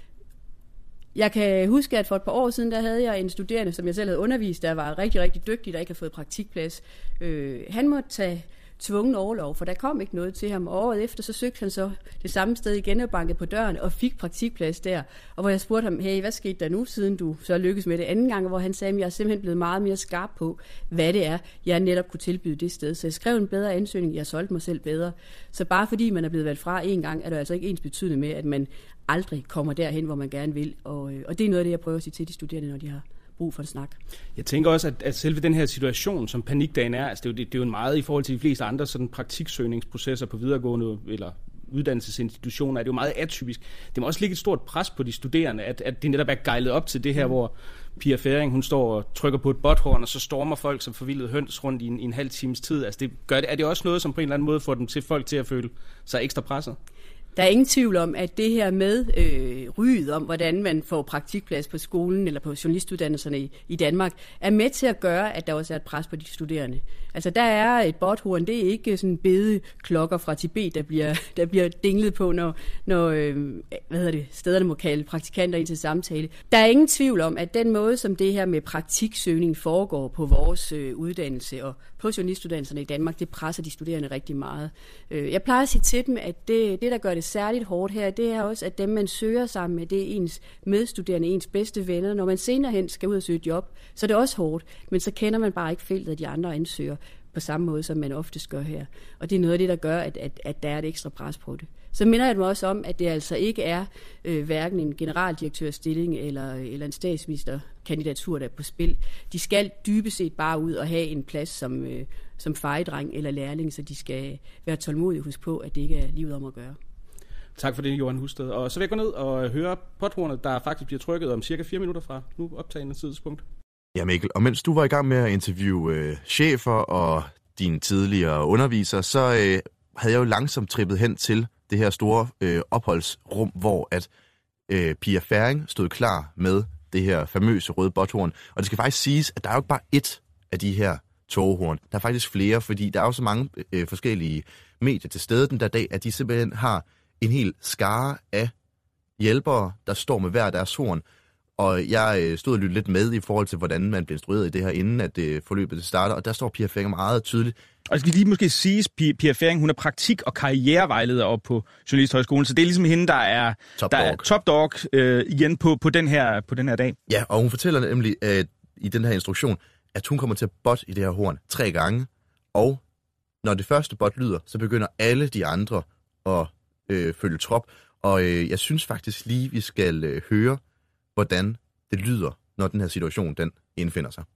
Jeg kan huske, at for et par år siden, der havde jeg en studerende, som jeg selv havde undervist, der var rigtig, rigtig dygtig, der ikke havde fået praktikplads. Øh, han måtte tage tvungen overlov, for der kom ikke noget til ham. Og året efter, så søgte han så det samme sted igen og bankede på døren og fik praktikplads der. Og hvor jeg spurgte ham, hey, hvad skete der nu, siden du så lykkedes med det anden gang? Hvor han sagde, at jeg er simpelthen blevet meget mere skarp på, hvad det er, jeg netop kunne tilbyde det sted. Så jeg skrev en bedre ansøgning, jeg solgte mig selv bedre. Så bare fordi man er blevet valgt fra en gang, er det altså ikke ens betydende med, at man aldrig kommer derhen, hvor man gerne vil. Og, og det er noget af det, jeg prøver at sige til de studerende, når de har brug for en snak. Jeg tænker også, at, at selve den her situation, som panikdagen er, altså det er, jo, det, det er jo en meget i forhold til de fleste andre sådan praktiksøgningsprocesser på videregående eller uddannelsesinstitutioner, er det jo meget atypisk. Det må også ligge et stort pres på de studerende, at, at det netop er gejlet op til det her, mm. hvor Pia Færing, hun står og trykker på et botthorn, og så stormer folk som forvildet høns rundt i en, i en halv times tid. Altså det gør det, er det også noget, som på en eller anden måde får dem til folk til at føle sig ekstra presset? Der er ingen tvivl om, at det her med øh, ryget om, hvordan man får praktikplads på skolen eller på journalistuddannelserne i, i Danmark, er med til at gøre, at der også er et pres på de studerende. Altså der er et botthorn, det er ikke sådan bedeklokker fra Tibet, der bliver, der bliver dinglet på, når, når øh, hvad hedder det, stederne må kalde praktikanter ind til samtale. Der er ingen tvivl om, at den måde, som det her med praktiksøgning foregår på vores øh, uddannelse og på journalistuddannelserne i Danmark, det presser de studerende rigtig meget. Øh, jeg plejer at sige til dem, at det, det der gør det særligt hårdt her, det er også, at dem, man søger sammen med, det er ens medstuderende, ens bedste venner. Når man senere hen skal ud og søge job, så er det også hårdt, men så kender man bare ikke feltet af de andre ansøger på samme måde, som man oftest gør her. Og det er noget af det, der gør, at, at, at der er et ekstra pres på det. Så minder jeg mig også om, at det altså ikke er øh, hverken en generaldirektørstilling eller, eller en statsministerkandidatur, der er på spil. De skal dybest set bare ud og have en plads som, øh, som fejedreng eller lærling, så de skal være tålmodige, husk på, at det ikke er livet om at gøre. Tak for det, Johan Husted. Og så vil jeg gå ned og høre pothornet, der faktisk bliver trykket om cirka fire minutter fra nu optagende tidspunkt. Ja, Mikkel, og mens du var i gang med at interviewe øh, chefer og dine tidligere undervisere, så øh, havde jeg jo langsomt trippet hen til det her store øh, opholdsrum, hvor at øh, Pia Færing stod klar med det her famøse røde botthorn. Og det skal faktisk siges, at der er jo ikke bare ét af de her tågehorn. Der er faktisk flere, fordi der er jo så mange øh, forskellige medier til stede den der dag, at de simpelthen har en hel skare af hjælpere, der står med hver deres horn. Og jeg stod og lyttede lidt med i forhold til, hvordan man bliver instrueret i det her, inden at det forløbet starter. Og der står Pia Færing meget tydeligt. Og jeg skal lige måske sige, Pia, Pia Færing, hun er praktik- og karrierevejleder op på Journalisthøjskolen. Så det er ligesom hende, der er top der dog, er top dog øh, igen på, på, den her, på den her dag. Ja, og hun fortæller nemlig at, i den her instruktion, at hun kommer til at bot i det her horn tre gange. Og når det første bot lyder, så begynder alle de andre at øh, følge trop. Og øh, jeg synes faktisk lige, vi skal øh, høre, hvordan det lyder, når den her situation den indfinder sig.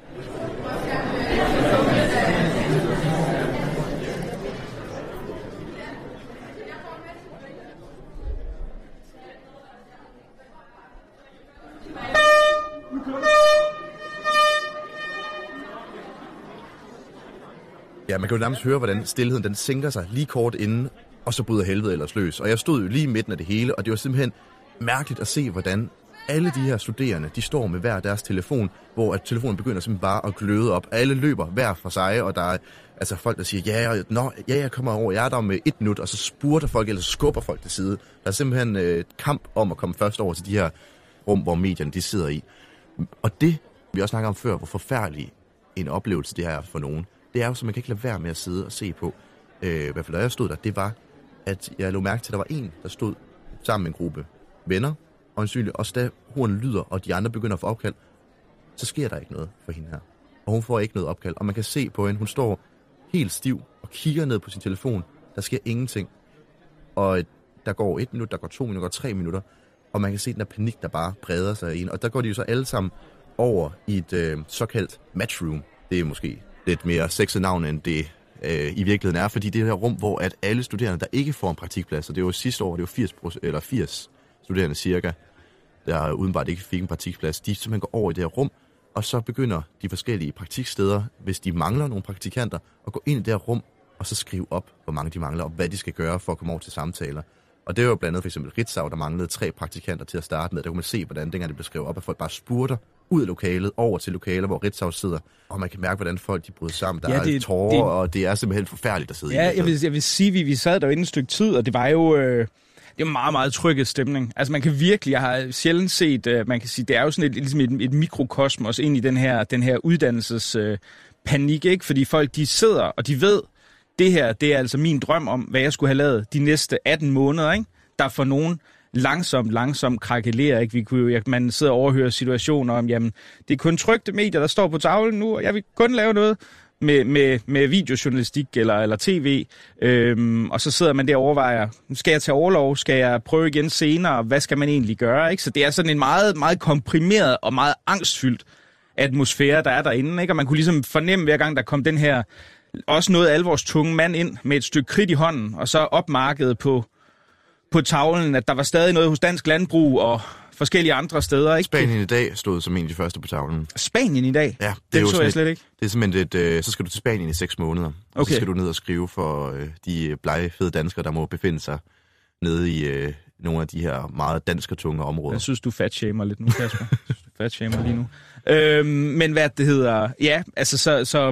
Ja, man kan jo nærmest høre, hvordan stillheden den sænker sig lige kort inden, og så bryder helvede ellers løs. Og jeg stod jo lige i midten af det hele, og det var simpelthen mærkeligt at se, hvordan alle de her studerende, de står med hver deres telefon, hvor at telefonen begynder simpelthen bare at gløde op. Alle løber hver for sig, og der er altså folk, der siger, ja, jeg, nå, ja, jeg kommer over, jeg er der med et minut, og så spurter folk, eller skubber folk til side. Der er simpelthen øh, et kamp om at komme først over til de her rum, hvor medierne de sidder i. Og det, vi også snakker om før, hvor forfærdelig en oplevelse det her er for nogen, det er jo, så man kan ikke lade være med at sidde og se på. Øh, I hvert fald, da jeg stod der, det var, at jeg lå mærke til, at der var en, der stod sammen med en gruppe venner, og en og da hornet lyder, og de andre begynder at få opkald, så sker der ikke noget for hende her. Og hun får ikke noget opkald, og man kan se på hende, hun står helt stiv og kigger ned på sin telefon. Der sker ingenting. Og der går et minut, der går to minutter, der går tre minutter, og man kan se den der panik, der bare breder sig ind. Og der går de jo så alle sammen over i et øh, såkaldt matchroom. Det er måske lidt mere sexet navn, end det øh, i virkeligheden er, fordi det er det her rum, hvor at alle studerende, der ikke får en praktikplads, og det var sidste år, det var firs, eller firs studerende cirka, der udenbart ikke fik en praktikplads, de simpelthen går over i det her rum, og så begynder de forskellige praktiksteder, hvis de mangler nogle praktikanter, at gå ind i det her rum, og så skrive op, hvor mange de mangler, og hvad de skal gøre for at komme over til samtaler. Og det var jo blandt andet for eksempel Ritzau, der manglede tre praktikanter til at starte med. Der kunne man se, hvordan dengang det blev skrevet op, at folk bare spurter ud af lokalet, over til lokaler, hvor Ritzau sidder. Og man kan mærke, hvordan folk de bryder sammen. Der ja, det, er tårer, det, og det er simpelthen forfærdeligt at sidde ja, i. Ja, jeg vil, jeg vil sige, at vi, vi sad der inden et stykke tid, og det var jo... Øh Det er meget, meget trygget stemning. Altså man kan virkelig, jeg har sjældent set, uh, man kan sige, det er jo sådan et, ligesom et, et mikrokosmos ind i den her, den her uddannelsespanik, uh, ikke? Fordi folk, de sidder, og de ved, det her, det er altså min drøm om, hvad jeg skulle have lavet de næste atten måneder, ikke? Der for nogen langsomt, langsomt krakelerer, ikke? Vi kunne jo, man sidder og overhører situationer om, jamen, det er kun trykte medier, der står på tavlen nu, og jeg vil kun lave noget med, med, med videojournalistik eller, eller tv, øhm, og så sidder man der og overvejer, skal jeg tage overlov, skal jeg prøve igen senere, hvad skal man egentlig gøre, ikke? Så det er sådan en meget, meget komprimeret og meget angstfyldt atmosfære, der er derinde, ikke? Og man kunne ligesom fornemme, hver gang der kom den her, også noget alvorstunge mand ind med et stykke kridt i hånden, og så opmarkedet på, på tavlen, at der var stadig noget hos Dansk Landbrug og forskellige andre steder, ikke? Spanien i dag stod som en af de første på tavlen. Spanien i dag? Ja, det, det er jo så jeg slet ikke. Det er simpelthen et, øh, så skal du til Spanien i seks måneder. Okay. Og så skal du ned og skrive for øh, de blege, fede danskere, der må befinde sig nede i øh, nogle af de her meget danskertunge områder. Jeg synes, du fatshamer lidt nu, Kasper. Jeg synes, du fatshamer lige nu. Øhm, men hvad det hedder... Ja, altså så... så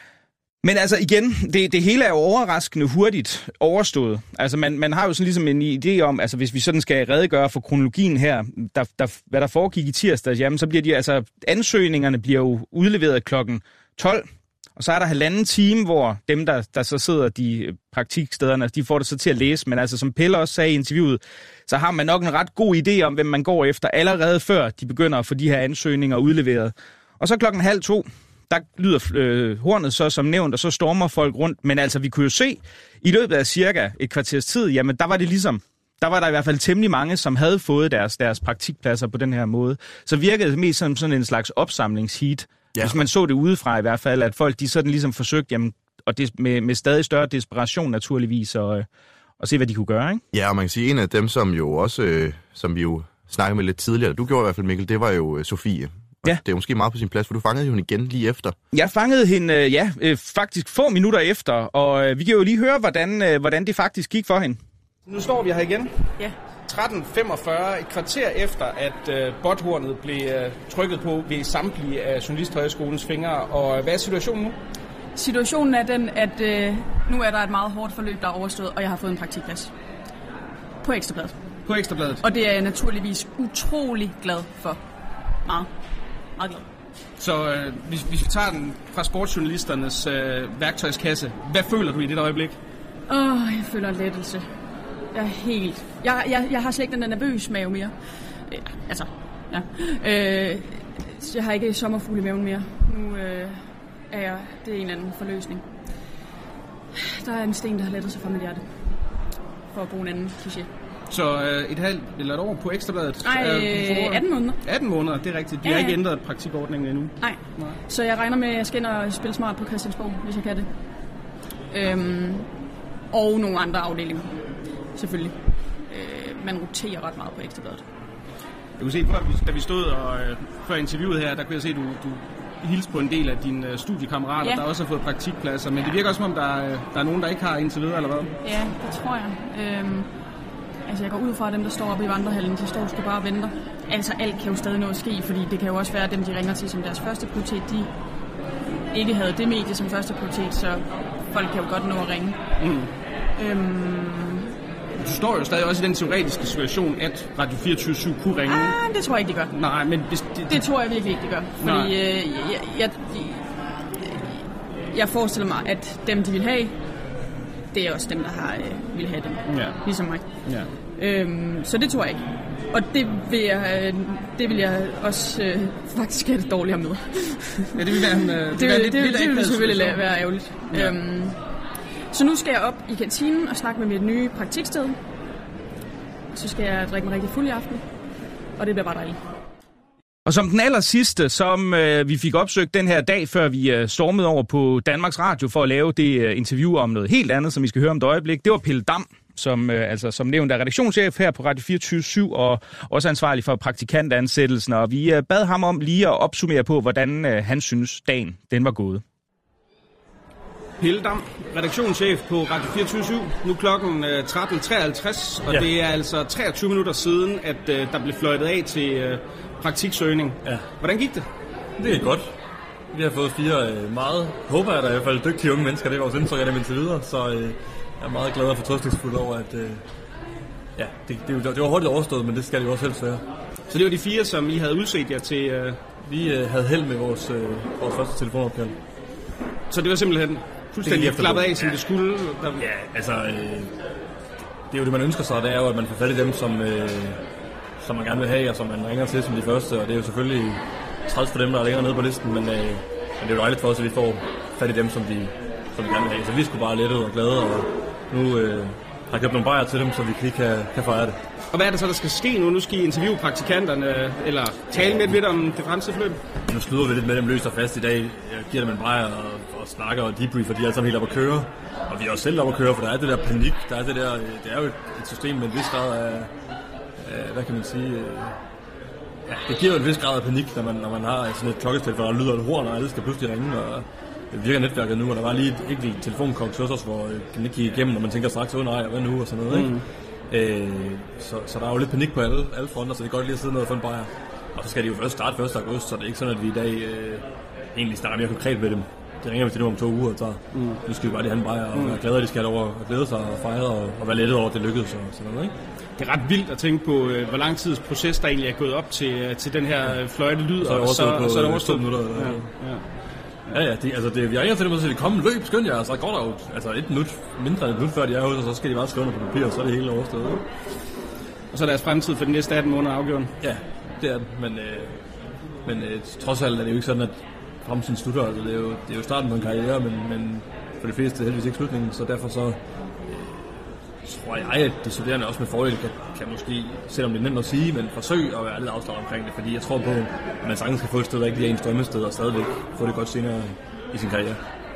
Men altså igen, det, det hele er jo overraskende hurtigt overstået. Altså man, man har jo sådan ligesom en idé om, altså hvis vi sådan skal redegøre for kronologien her, der, der, hvad der foregik i tirsdags, jamen så bliver de altså, ansøgningerne bliver jo udleveret klokken tolv, og så er der halvanden time, hvor dem, der, der så sidder de praktikstederne, de får det så til at læse, men altså som Pelle også sagde i interviewet, så har man nok en ret god idé om, hvem man går efter, allerede før de begynder at få de her ansøgninger udleveret. Og så klokken halv to, der lyder øh, hornet så som nævnt, og så stormer folk rundt. Men altså, vi kunne jo se, i løbet af cirka et kvarters tid, jamen der var det ligesom, der var der i hvert fald temmelig mange, som havde fået deres, deres praktikpladser på den her måde. Så virkede det mest som sådan en slags opsamlingsheat. Ja. Hvis man så det udefra i hvert fald, at folk de sådan ligesom forsøgte, jamen, og det, med, med stadig større desperation naturligvis, og, og se, hvad de kunne gøre, ikke? Ja, og man kan sige, en af dem, som jo også, øh, som vi jo snakkede med lidt tidligere, du gjorde i hvert fald, Mikkel, det var jo øh, Sofie. Ja. Det er måske meget på sin plads, for du fangede hende igen lige efter. Jeg fangede hende, ja, faktisk få minutter efter, og vi kan jo lige høre, hvordan, hvordan det faktisk gik for hende. Nu står vi her igen. Ja. tretten femogfyrre, et kvarter efter, at uh, botthornet blev uh, trykket på ved samtlige af Journalisthøjskolens fingre. Og hvad er situationen nu? Situationen er den, at uh, nu er der et meget hårdt forløb, der er overstået, og jeg har fået en praktikplads. På Ekstrabladet. På Ekstrabladet. Og det er jeg naturligvis utrolig glad for. Meget. Meget glad. Så øh, hvis, hvis vi tager den fra sportsjournalisternes øh, værktøjskasse, hvad føler du i det øjeblik? Åh, oh, jeg føler en lettelse. Jeg er helt... Jeg, jeg, jeg har slet ikke den der nervøs mave mere. Øh, altså, ja. Øh, jeg har ikke sommerfugle i maven mere. Nu øh, er jeg... Det er en eller anden forløsning. Der er en sten, der har lettet sig fra mit hjerte. For at bruge en anden kliché. Så øh, et halvt eller et år på Ekstrabladet? Nej, øh, atten måneder. atten måneder, det er rigtigt. Vi ja, har ikke ændret praktikordningen endnu. Nej. Nej, så jeg regner med, at jeg skal ind og spille smart på Christiansborg, hvis jeg kan det. Øhm, og nogle andre afdelinger, selvfølgelig. Øh, man roterer ret meget på Ekstrabladet. Jeg kunne se, da vi stod og øh, før interviewet her, der kunne jeg se, at du, du hilste på en del af dine studiekammerater, ja. Der også har fået praktikpladser. Men ja. Det virker også, som om der, der er nogen, der ikke har indtil videre, eller hvad? Ja, det tror jeg. Øhm, Altså, jeg går ud fra, at dem, der står oppe i vandrehallen, de står sgu bare og venter. altså alt kan jo stadig nå at ske, fordi det kan jo også være, at dem, de ringer til som deres første prioritet, de ikke havde det medie som første prioritet, så folk kan jo godt nå at ringe. Mm. Øhm, du står jo stadig også i den teoretiske situation, at Radio fireogtyve syv kunne ringe. Ah, det tror jeg ikke, de gør. Nej, men... Hvis det, det tror jeg virkelig ikke, de gør. Fordi øh, jeg, jeg, jeg, jeg forestiller mig, at dem, de vil have, det er også dem, der har øh, vil have dem. Ja. Ligesom mig. Ja. Øhm, så det tror jeg ikke. Og det vil jeg, det vil jeg også øh, faktisk have det dårligere med. Ja, det vil være en, øh, det, det, vil, det, det, det vil selvfølgelig være ærgerligt. Ja. Øhm, så nu skal jeg op i kantinen og snakke med mit nye praktiksted. Så skal jeg drikke mig rigtig fuld i aften. Og det bliver bare dejligt. Og som den aller sidste, som øh, vi fik opsøgt den her dag, før vi øh, stormede over på Danmarks Radio for at lave det øh, interview om noget helt andet, som I skal høre om et øjeblik, det var Pelle Dam, som øh, altså som nævnt er redaktionschef her på Radio fireogtyve syv og også ansvarlig for praktikantansættelsen. Og vi øh, bad ham om lige at opsummere på, hvordan øh, han synes dagen den var gået. Pelle Dam, redaktionschef på Radio fireogtyve syv. Nu klokken øh, tretten treoghalvtreds, og ja. Det er altså treogtyve minutter siden, at øh, der blev fløjtet af til øh, praktiksøgning. Ja. Hvordan gik det? Det er godt. Vi har fået fire øh, meget, håber jeg da i hvert fald, dygtige unge mennesker. Det er vores indtryk af dem indtil videre, så øh, jeg er meget glad og fortrøstningsfuld over, at øh, ja, det, det, det var hurtigt overstået, men det skal det jo også helst være. Så det var de fire, som I havde udset jer til? Øh... Vi øh, havde held med vores, øh, vores første telefonopkald. Så det var simpelthen fuldstændig klappet af, som ja. Det skulle? Der... Ja, altså, øh, det er jo det, man ønsker sig, det er jo, at man får fat i dem, som, øh, som man gerne vil have, og som man ringer til som de første, og det er jo selvfølgelig træls for dem, der er længere nede på listen, men, øh, men det er jo dejligt for os, at vi får fat i dem, som de, som de gerne vil have. Så vi skulle bare lette og glade, og nu øh, har jeg købt nogle bajer til dem, så vi lige kan, kan fejre det. Og hvad er det så, der skal ske nu? Nu skal I interviewe praktikanterne, eller tale lidt lidt om det fremtidige forløb? Nu slutter vi lidt med dem løst og fast i dag. Jeg giver dem en bajer og, og snakker og debriefer, de er alle sammen helt op at køre. Og vi er også selv op at køre, for der er det der panik, der er det der, det er jo et, et system med en vis grad af, af hvad kan man sige, ja, det giver jo en vis grad af panik, når man, når man har sådan et klokkestel, hvor der lyder et horn, og alle skal pludselig ringe, og det virker netværket nu, og der var lige et enkelt telefonkonks hos os, hvor kan ikke kigge igennem, og man tænker straks, åh nej, hvad nu, og sådan noget, ikke? Mm. Øh, så, så der er jo lidt panik på alle, alle fronter, så det er godt lige at sidde ned og få en bajer. Og så skal de jo først starte første august, så det er ikke sådan, at vi i dag øh, egentlig starter mere konkret med dem. Det ringer vi til dem om to uger, og så mm. nu skal vi bare lige have en bajer, og være glade, at de skal over og glæde sig og fejre, og, og være lettet over, at det lykkedes og sådan noget, ikke? Det er ret vildt at tænke på, øh, hvor lang tids proces der egentlig er gået op til, til den her ja. fløjte lyd, og så er det overstået minutter. Ja. Ja. Ja, ja, de, altså det, vi ringer til dem og siger, kom, løb, skynd jer, og så går der jo altså et minut, mindre end et minut før de er hos, og så skal de bare skrive under på papir, og så er det hele overstået. Ja. Og så er deres fremtid for de næste atten måneder afgjort. Ja, det er det, men, øh, men øh, trods alt er det jo ikke sådan, at fremtiden slutter, altså det er jo, det er jo starten på en karriere, men, men for de fleste er det heldigvis ikke slutningen, så derfor så øh, tror jeg, at de studerende også med fordel kan, kan måske, selvom det er nemt at sige, men forsøge at være lidt afslaget omkring det, fordi jeg tror på, at man sagtens skal få et sted, der ikke lige er ens drømmested, og stadigvæk få det godt senere i sin karriere.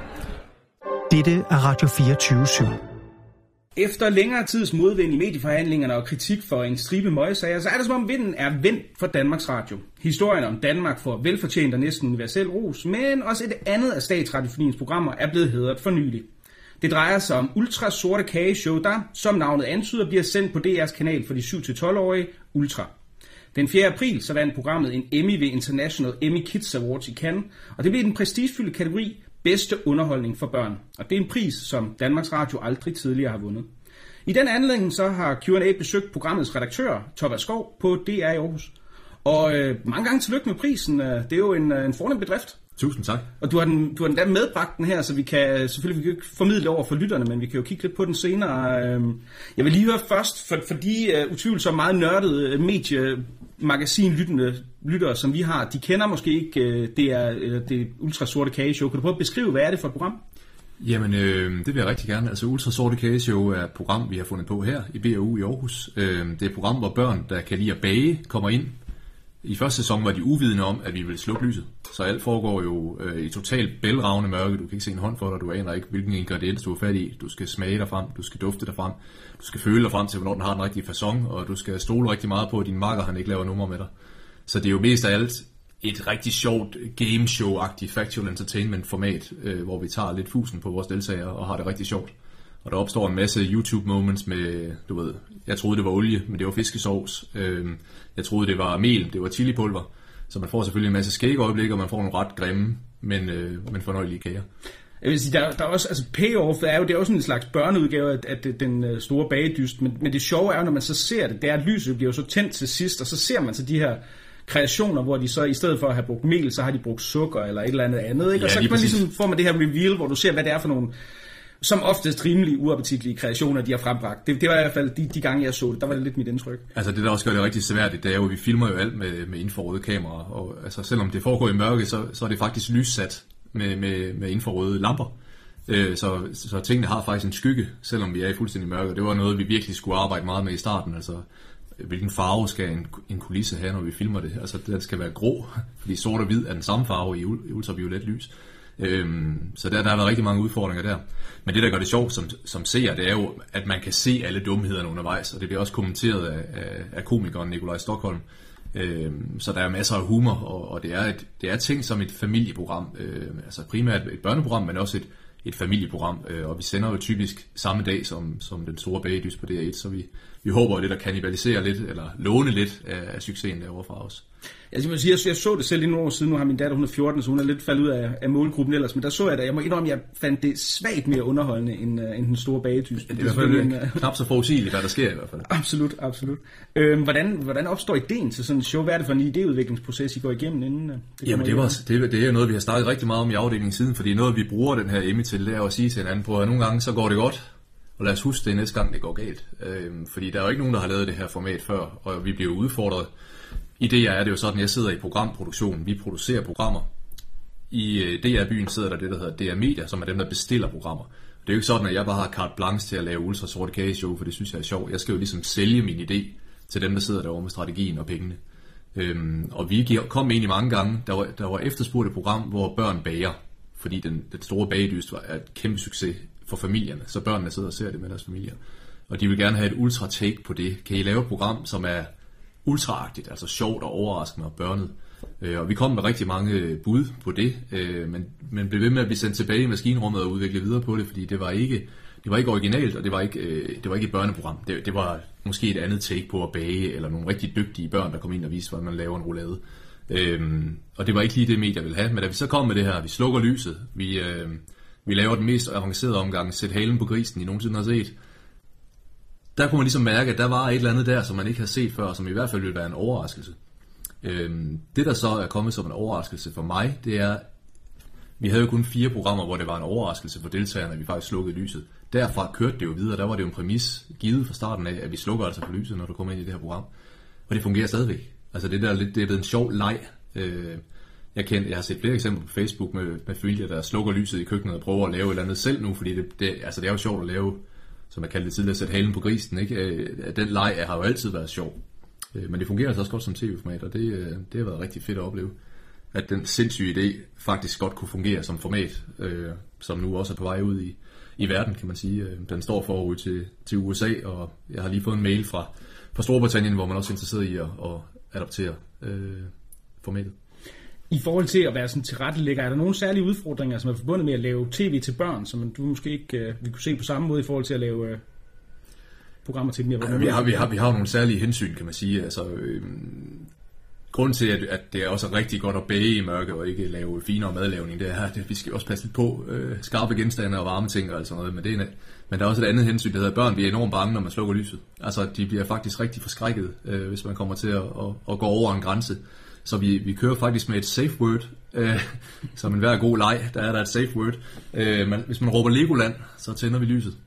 Dette er Radio fireogtyve syv. Efter længere tids modvind i medieforhandlingerne og kritik for en stribe møgsager, så er det som om vinden er vendt for Danmarks Radio. Historien om Danmark får velfortjent og næsten universel ros, men også et andet af Statsradiofoniens programmer er blevet hædret for nylig. Det drejer sig om Ultra Sorte Kage Show, der, som navnet antyder, bliver sendt på D R's kanal for de syv til tolv-årige, Ultra. Den fjerde april så vandt programmet en Emmy ved International Emmy Kids Awards i Cannes, og det blev den prestigefyldte kategori Bedste underholdning for børn. Og det er en pris, som Danmarks Radio aldrig tidligere har vundet. I den anledning så har Q and A besøgt programmets redaktør, Thomas Skov, på D R i Aarhus. Og øh, mange gange tillykke med prisen. Det er jo en, en fornem bedrift. Tusind tak. Og du har den, du har den der medbragt den her, så vi kan selvfølgelig vi kan ikke formidle det over for lytterne, men vi kan jo kigge lidt på den senere. Jeg vil lige høre først, for, for de uh, utvivlsomt meget nørdede mediemagasin-lyttende lyttere, som vi har, de kender måske ikke uh, det, er, uh, det Ultra Sorte Kage Show. Kan du prøve at beskrive, hvad er det for et program? Jamen, øh, det vil jeg rigtig gerne. Altså, Ultra Sorte Kage Show er et program, vi har fundet på her i B R U i Aarhus. Øh, det er et program, hvor børn, der kan lide at bage, kommer ind. I første sæson var de uvidende om, at vi ville slukke lyset. Så alt foregår jo øh, i totalt bælragende mørke. Du kan ikke se en hånd for dig, du aner ikke, hvilken ingrediens du er fat i. Du skal smage dig frem, du skal dufte dig frem, du skal føle dig frem til, hvornår den har den rigtige facon, og du skal stole rigtig meget på, at din makker han ikke laver numre med dig. Så det er jo mest af alt et rigtig sjovt gameshow-agtigt factual entertainment-format, øh, hvor vi tager lidt fusen på vores deltagere og har det rigtig sjovt. Og der opstår en masse YouTube-moments med, du ved, jeg troede det var olie, men det var fiskesovs. Øh, jeg troede det var mel, det var chilipulver. Så man får selvfølgelig en masse skægge øjeblikke, og man får nogle ret grimme, men, øh, men fornøjelige kager. Jeg vil sige, der, der er også, altså payoff er jo, det er jo sådan en slags børneudgave af, af den store bagedyst, men, men det sjove er jo, når man så ser det, det er, at lyset bliver jo så tændt til sidst, og så ser man så de her kreationer, hvor de så i stedet for at have brugt mel, så har de brugt sukker eller et eller andet andet, ikke? Og ja, så kan man ligesom, får man det her reveal, hvor du ser, hvad det er for nogle, som oftest rimelig uappetitlige kreationer, de har frembragt. Det, det var i hvert fald de, de gange, jeg så det, der var det lidt mit indtryk. Altså det, der også gør det rigtig svært, det er jo, vi filmer jo alt med, med infrarøde kameraer, og altså, selvom det foregår i mørke, så, så er det faktisk lyssat med, med, med infrarøde lamper. Øh, så, så tingene har faktisk en skygge, selvom vi er i fuldstændig mørke. Det var noget, vi virkelig skulle arbejde meget med i starten. Altså, hvilken farve skal en, en kulisse have, når vi filmer det? Altså, den skal være grå, fordi sort og hvid er den samme farve i, i ultraviolet lys. Øhm, så der, der har været rigtig mange udfordringer der. Men det, der gør det sjovt som, som seer, det er jo, at man kan se alle dumhederne undervejs, og det bliver også kommenteret af, af, af komikeren Nikolaj Stockholm. Øhm, så der er masser af humor, og, og det, er et, det er ting som et familieprogram, øh, altså primært et børneprogram, men også et, et familieprogram, øh, og vi sender jo typisk samme dag som, som den store bagedyst på D R et, så vi, vi håber, at det der kannibaliserer lidt, eller låne lidt af, af succesen derovre fra os. Altså, jeg, sige, jeg, jeg så det selv i nogle år siden, nu har min datter, hun er fjorten, så hun er lidt faldet ud af, af målgruppen ellers, men der så jeg det, jeg må indrømme, jeg fandt det svagt mere underholdende end, uh, end den store bagedyst. Det er i hvert fald en, uh... knap så forudsigeligt, hvad der sker i hvert fald. Absolut, absolut. Øhm, hvordan, hvordan opstår ideen til sådan en show? Hvad er det for en idéudviklingsproces, I går igennem inden? Uh, det Jamen det, var, det, det er noget, vi har snakket rigtig meget om i afdelingen siden, fordi noget, vi bruger den her Emmy til, det er at sige til hinanden på, at nogle gange så går det godt, og lad os huske det næste gang, det går galt. Øhm, fordi der er jo ikke nogen, der har lavet det her format før, og vi bliver udfordret. I D R er det jo sådan, at jeg sidder i programproduktion. Vi producerer programmer. I D R-byen sidder der det, der hedder D R Media, som er dem, der bestiller programmer. Det er jo ikke sådan, at jeg bare har carte blanche til at lave ultra sorte kageshow, for det synes jeg er sjovt. Jeg skal jo ligesom sælge min idé til dem, der sidder derovre med strategien og pengene. Øhm, og vi kom egentlig mange gange, der var, der var efterspurgt et program, hvor børn bager, fordi den, den store bagedyst var et kæmpe succes for familierne, så børnene sidder og ser det med deres familier. Og de vil gerne have et ultra take på det. Kan I lave et program, som er ultraagtigt, altså sjovt og overraskende og børnet. Øh, og vi kom med rigtig mange bud på det, øh, men, men blev ved med at blive sendt tilbage i maskinrummet og udvikle videre på det, fordi det var ikke, det var ikke originalt, og det var ikke, øh, det var ikke et børneprogram. Det, det var måske et andet take på at bage, eller nogle rigtig dygtige børn, der kom ind og viste, hvordan man laver en roulade. Øh, og det var ikke lige det, medier ville have, men da vi så kom med det her, vi slukker lyset, vi, øh, vi laver den mest avancerede omgang, sæt halen på grisen, I nogensinde har set. Der kunne man ligesom mærke, at der var et eller andet der, som man ikke har set før, som i hvert fald ville være en overraskelse. Øhm, det, der så er kommet som en overraskelse for mig, det er, vi havde jo kun fire programmer, hvor det var en overraskelse for deltagerne, at vi faktisk slukkede lyset. Derfra kørte det jo videre, der var det jo en præmis givet fra starten af, at vi slukker altså for lyset, når du kommer ind i det her program. Og det fungerer stadigvæk. Altså det der det er blevet en sjov leg. Øh, jeg, kender, jeg har set flere eksempler på Facebook med, med familier, der slukker lyset i køkkenet og prøver at lave et eller andet selv nu, fordi det, det, altså det er jo sjovt at lave, som jeg kaldte det tidligere, at sætte halen på grisen, ikke? Den leg har jo altid været sjov. Men det fungerer altså også godt som tv-format, og det, det har været rigtig fedt at opleve, at den sindssyge idé faktisk godt kunne fungere som format, øh, som nu også er på vej ud i, i verden, kan man sige. Den står forud til, til U S A, og jeg har lige fået en mail fra, fra Storbritannien, hvor man også er interesseret i at, at adoptere øh, formatet. I forhold til at være sådan tilrettelægger, er der nogle særlige udfordringer, som er forbundet med at lave tv til børn, som du måske ikke øh, vi kunne se på samme måde i forhold til at lave øh, programmer til dem? Ja, vi har vi har vi har nogle særlige hensyn, kan man sige. Altså øh, grunden til at, at det er også rigtig godt at bage i mørke og ikke lave finere madlavning, det er at vi skal også passe lidt på øh, skarpe genstande og varme ting og alt sådan noget. Men det er en, men der er også et andet hensyn, der hedder, at børn bliver enormt bange, når man slukker lyset. Altså de bliver faktisk rigtig forskrækket, øh, hvis man kommer til at, at, at gå over en grænse. Så vi, vi kører faktisk med et safe word, øh, som en hver god leg, der er der et safe word. Øh, men hvis man råber Legoland, så tænder vi lyset.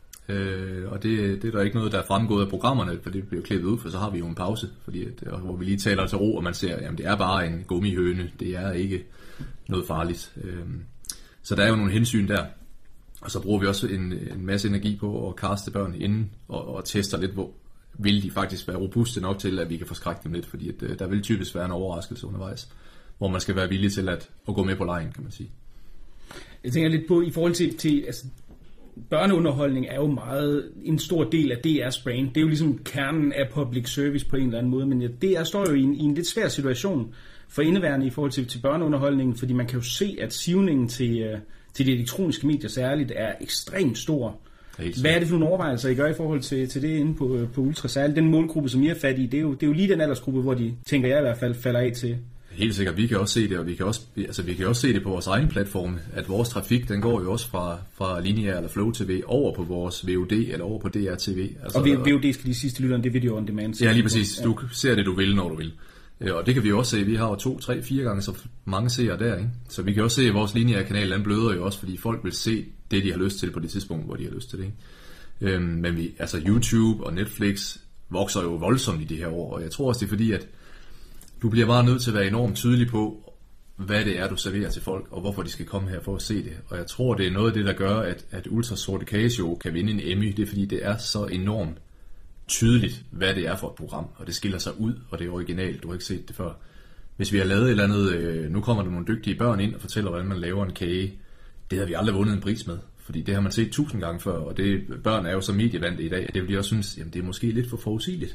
Øh, og det, det er der ikke noget, der er fremgået af programmerne, for det bliver klippet ud, for så har vi jo en pause, fordi at, hvor vi lige taler til ro, og man ser, at det er bare en gummihøne, det er ikke noget farligt. Øh, så der er jo nogle hensyn der. Og så bruger vi også en, en masse energi på at kaste børn inden, og, og tester lidt, hvor vil de faktisk være robuste nok til, at vi kan forskrække dem lidt, fordi at, uh, der vil typisk være en overraskelse undervejs, hvor man skal være villig til at, at gå med på lejen, kan man sige. Jeg tænker lidt på, i forhold til, til altså, børneunderholdning er jo meget en stor del af D R's brand. Det er jo ligesom kernen af public service på en eller anden måde, men D R står jo i en, i en lidt svær situation for indeværende i forhold til, til børneunderholdningen, fordi man kan jo se, at sivningen til, uh, til de elektroniske medier særligt er ekstremt stor. Hvad er det for nogle overvejelser, I gør i forhold til, til det inde på, på Ultra? Særligt den målgruppe, som I er fat i, det er, jo, det er jo lige den aldersgruppe, hvor de, tænker jeg i hvert fald, falder af til. Helt sikkert, vi kan også se det, og vi kan også, altså, vi kan også se det på vores egen platforme, at vores trafik, den går jo også fra, fra lineær eller Flow T V over på vores V O D eller over på D R T V. Altså, og V O D skal de sidste lytterne, det er video on demand. Ja, lige præcis. Du ser det, du vil, når du vil. Og det kan vi jo også se, vi har jo to, tre, fire gange så mange seere der, ikke? Så vi kan også se, at vores lineære kanal, den bløder jo også, fordi folk vil se det, de har lyst til på det tidspunkt, hvor de har lyst til det, ikke? Øhm, men vi, altså YouTube og Netflix vokser jo voldsomt i de her år, og jeg tror også, det er fordi, at du bliver bare nødt til at være enormt tydelig på, hvad det er, du serverer til folk, og hvorfor de skal komme her for at se det. Og jeg tror, det er noget af det, der gør, at, at Ultra Sorte Kage Show kan vinde en Emmy. Det er fordi, det er så enormt tydeligt, hvad det er for et program, og det skiller sig ud, og det er originalt. Du har ikke set det før. Hvis vi har lavet et eller andet, øh, nu kommer der nogle dygtige børn ind og fortæller, hvordan man laver en kage, det har vi aldrig vundet en pris med, fordi det har man set tusind gange før, og det, børn er jo så medievante i dag, og det vil de også synes, jamen det er måske lidt for forudsigeligt.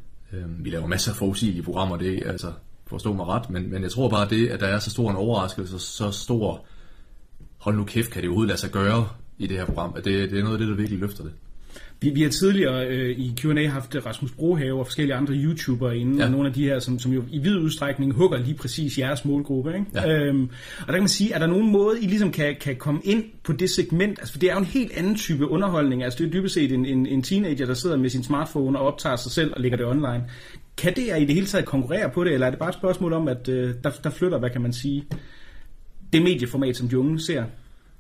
Øh, vi laver masser af forudsigelige programmer, det er altså, forstå mig ret, men, men jeg tror bare det, at der er så stor en overraskelse, så stor, hold nu kæft, kan det overhovedet lade sig gøre i det her program, at det, det er noget af det, der virkelig løfter det. Vi, vi har tidligere øh, i Q and A haft Rasmus Brohave og forskellige andre YouTubere inde, ja. Og nogle af de her, som, som jo i vid udstrækning hugger lige præcis jeres målgruppe, ikke? Ja. Øhm, og der kan man sige, er der nogen måde, I ligesom kan, kan komme ind på det segment? Altså, for det er jo en helt anden type underholdning. Altså, det er dybest set en, en, en teenager, der sidder med sin smartphone og optager sig selv og lægger det online. Kan det i det hele taget konkurrere på det, eller er det bare et spørgsmål om, at øh, der, der flytter, hvad kan man sige, det medieformat, som de unge ser?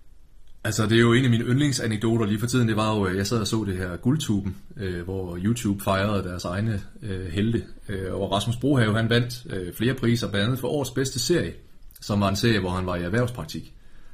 Altså, det er jo en af mine yndlingsanekdoter lige for tiden. Det var jo, jeg sad og så det her Guldtuben, øh, hvor YouTube fejrede deres egne øh, helte. Øh, og Rasmus Brohave, han vandt øh, flere priser, blandt andet for årets bedste serie, som var en serie, hvor han var i erhvervspraktik.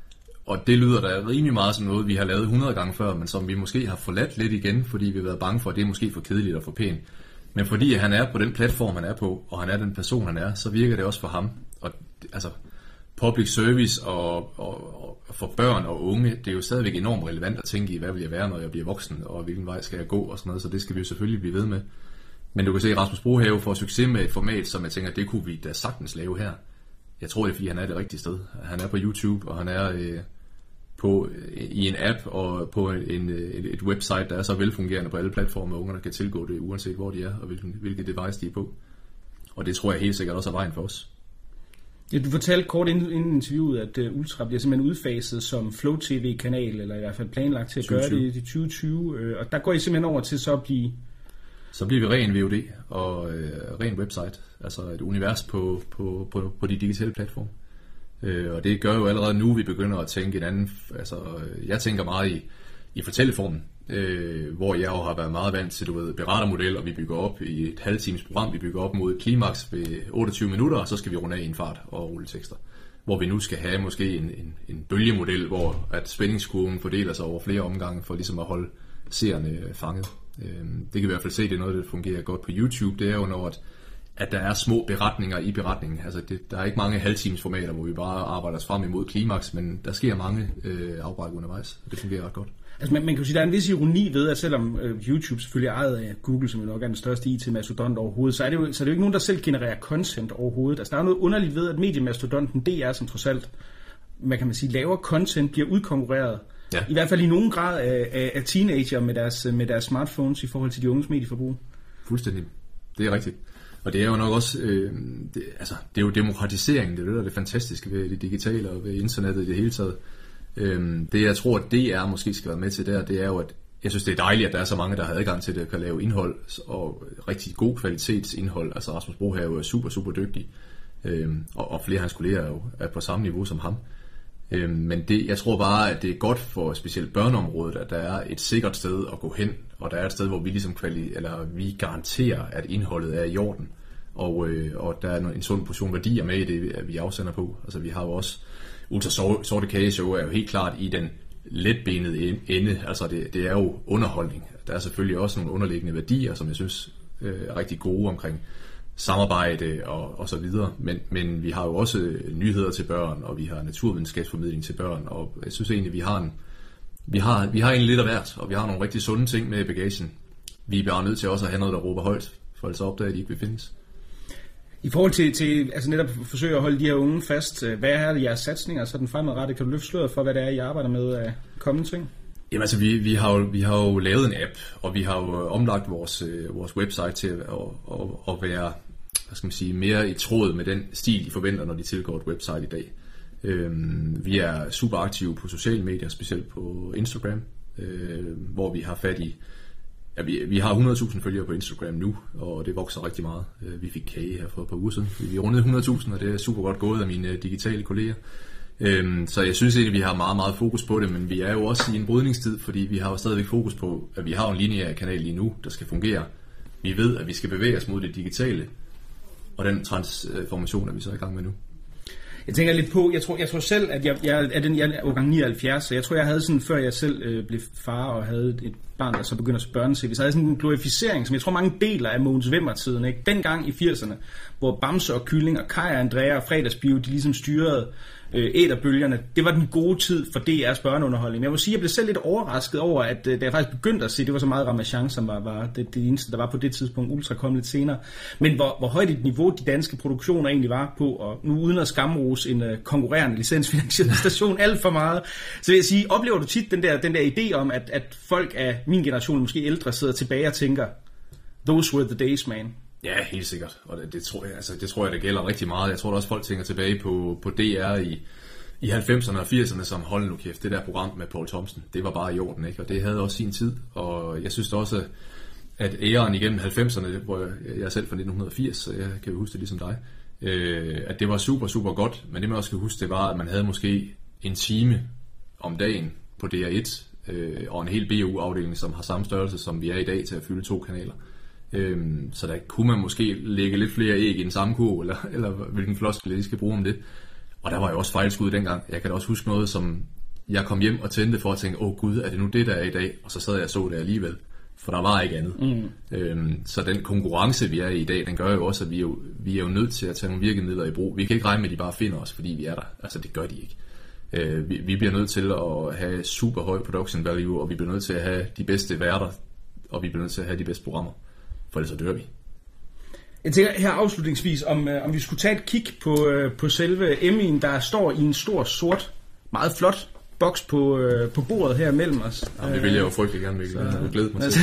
Og det lyder da rimelig meget som noget, vi har lavet hundrede gange før, men som vi måske har forladt lidt igen, fordi vi har været bange for, at det er måske for kedeligt og for pænt. Men fordi han er på den platform, han er på, og han er den person, han er, så virker det også for ham. Og altså, public service og, og, og for børn og unge, det er jo stadigvæk enormt relevant at tænke i, hvad vil jeg være, når jeg bliver voksen, og hvilken vej skal jeg gå, og sådan noget, så det skal vi jo selvfølgelig blive ved med. Men du kan se, at Rasmus Brohave får succes med et format, som jeg tænker, det kunne vi da sagtens lave her. Jeg tror det er, fordi han er det rigtige sted. Han er på YouTube, og han er øh, på, øh, i en app, og på en, et, et website, der er så velfungerende på alle platforme, og ungerne kan tilgå det, uanset hvor de er, og hvilken, hvilket device de er på. Og det tror jeg helt sikkert også er vejen for os. Ja, du fortalte kort inden, inden interviewet, at uh, Ultra bliver simpelthen udfaset som Flow T V-kanal, eller i hvert fald planlagt til at gøre det i tyve tyve, øh, og der går I simpelthen over til så at blive... Så bliver vi ren V O D og øh, ren website, altså et univers på, på, på, på de digitale platforme. Øh, og det gør jo allerede nu, vi begynder at tænke en anden... Altså, jeg tænker meget i, i fortælleformen, øh, hvor jeg jo har været meget vant til, du ved, berettermodel, og vi bygger op i et halvtimes program, vi bygger op mod klimaks ved otteogtyve minutter, og så skal vi runde af i en fart og rulle tekster. Hvor vi nu skal have måske en, en, en bølgemodel, hvor at spændingskurven fordeler sig over flere omgange, for ligesom at holde seerne fanget. Øh, det kan vi i hvert fald se, det er noget, der fungerer godt på YouTube. Det er jo når, at, at der er små beretninger i beretningen. Altså det, der er ikke mange halvtimesformater, hvor vi bare arbejder os frem imod klimaks, men der sker mange øh, afbræk undervejs, og det fungerer ret godt. Altså man, man kan jo sige, der er en vis ironi ved, at selvom øh, YouTube selvfølgelig er ejet af Google, som jo nok er den største I T-mastodont overhovedet, så er, det jo, så er det jo ikke nogen, der selv genererer content overhovedet. Altså der er noget underligt ved, at mediemastodonten D R, som trods alt, hvad kan man sige, laver content, bliver udkonkurreret. Ja. I hvert fald i nogen grad af, af, af teenager med deres, med deres smartphones i forhold til de unges medieforbrug. Fuldstændig. Det er rigtigt. Og det er jo nok også, øh, det, altså, det er jo demokratisering, det er det, der er det fantastiske ved det digitale og ved internettet i det hele taget. Øhm, det jeg tror, at D R måske skal være med til der, det er jo, at jeg synes, det er dejligt, at der er så mange, der har adgang til det, og kan lave indhold, og rigtig god kvalitetsindhold. Altså Rasmus Brohave er super, super dygtig, øhm, og, og flere af hans kolleger er jo er på samme niveau som ham. Øhm, men det, jeg tror bare, at det er godt for specielt børneområdet, at der er et sikkert sted at gå hen, og der er et sted, hvor vi ligesom kvali- eller vi garanterer, at indholdet er i orden, og, øh, og der er en sund portion værdier med i det, at vi afsender på. Altså vi har jo også Ultra Sorte Kage Show er jo helt klart i den letbenede ende, altså det, det er jo underholdning. Der er selvfølgelig også nogle underliggende værdier, som jeg synes øh, er rigtig gode omkring samarbejde og, og så videre, men, men vi har jo også nyheder til børn, og vi har naturvidenskabsformidling til børn, og jeg synes egentlig, vi har en, vi har, vi har egentlig lidt af hvert, og vi har nogle rigtig sunde ting med i bagagen. Vi er bare nødt til også at have noget, der råber højt, for ellers opdager, at de ikke vil findes. I forhold til, til altså netop forsøge at holde de her unge fast, hvad er jeres satsninger, så den fremadrettet? Kan du løfte sløret for, hvad det er, I arbejder med af kommende ting? Jamen altså, vi, vi, har jo, vi har jo lavet en app, og vi har jo omlagt vores, øh, vores website til at, at, at være, hvad skal man sige, mere i tråd med den stil, de forventer, når de tilgår et website i dag. Øhm, vi er super aktive på sociale medier, specielt på Instagram, øh, hvor vi har fat i, ja, vi, vi har hundrede tusind følgere på Instagram nu, og det vokser rigtig meget. Vi fik kage her for et par uger siden. Vi rundede hundrede tusind, og det er super godt gået af mine digitale kolleger. Øhm, så jeg synes egentlig, at vi har meget, meget fokus på det, men vi er jo også i en brydningstid, fordi vi har jo stadigvæk fokus på, at vi har en lineær kanal lige nu, der skal fungere. Vi ved, at vi skal bevæge os mod det digitale, og den transformation er vi så i gang med nu. Jeg tænker lidt på, jeg tror, jeg tror selv, at jeg, jeg er den, jeg er årgang nioghalvfjerds, så jeg tror, jeg havde sådan, før jeg selv øh, blev far og havde et barn, der så begynder at se børne-tv, så havde jeg sådan en glorificering, som jeg tror mange deler af Mogens Wimmer-tiden, ikke? Dengang i firserne, hvor Bamse og Kylling og Kaj og Andrea og Fredagsbio, de ligesom styrede øh, æterbølgerne. Det var den gode tid for D R's børneunderholdning. Jeg må sige, jeg blev selv lidt overrasket over, at øh, da jeg faktisk begyndte at se, det var så meget Ramachan, som var, var det, det eneste, der var på det tidspunkt. Ultra kom lidt senere. Men hvor, hvor højt et niveau de danske produktioner egentlig var på, og nu uden at skamrose en øh, konkurrerende licensfinansieret station alt for meget. Så vil jeg sige, oplever du tit den der, den der idé om, at, at folk af min generation, måske ældre, sidder tilbage og tænker, those were the days, man? Ja, helt sikkert. Og det, det, tror jeg, altså, det tror jeg, det gælder rigtig meget. Jeg tror også, folk tænker tilbage på, på D R i, i halvfemserne og firserne, som hold nu kæft. Det der program med Poul Thomsen, det var bare i orden, ikke? Og det havde også sin tid. Og jeg synes også, at æren igennem halvfemserne, hvor jeg, jeg er selv fra nitten firs, så jeg kan jo huske det ligesom dig, øh, at det var super, super godt. Men det man også kan huske, det var, at man havde måske en time om dagen på D R et, øh, og en hel B U-afdeling, som har samme størrelse, som vi er i dag, til at fylde to kanaler. Øhm, så der kunne man måske lægge lidt flere æg i en samme kurv, eller, eller hvilken floskel de skal bruge om det. Og der var jo også fejlskud dengang. Jeg kan da også huske noget, som jeg kom hjem og tændte for at tænke, åh gud, er det nu det, der er i dag? Og så sad jeg og så det alligevel, for der var ikke andet. Mm. Øhm, så den konkurrence, vi er i i dag, den gør jo også, at vi er jo, vi er jo nødt til at tage nogle virkemidler i brug. Vi kan ikke regne med, at de bare finder os, fordi vi er der. Altså det gør de ikke. Øh, vi, vi bliver nødt til at have super høj production value, og vi bliver nødt til at have de bedste værter, og vi bliver nødt til at have de bedste programmer. For ellers så dør vi. Jeg tænker her afslutningsvis, om, øh, om vi skulle tage et kig på, øh, på selve Emmy'en, der står i en stor, sort, meget flot boks på, øh, på bordet her mellem os. Ja, det vil jeg jo frygtelig gerne, Mikkel. Jeg har glædet mig til.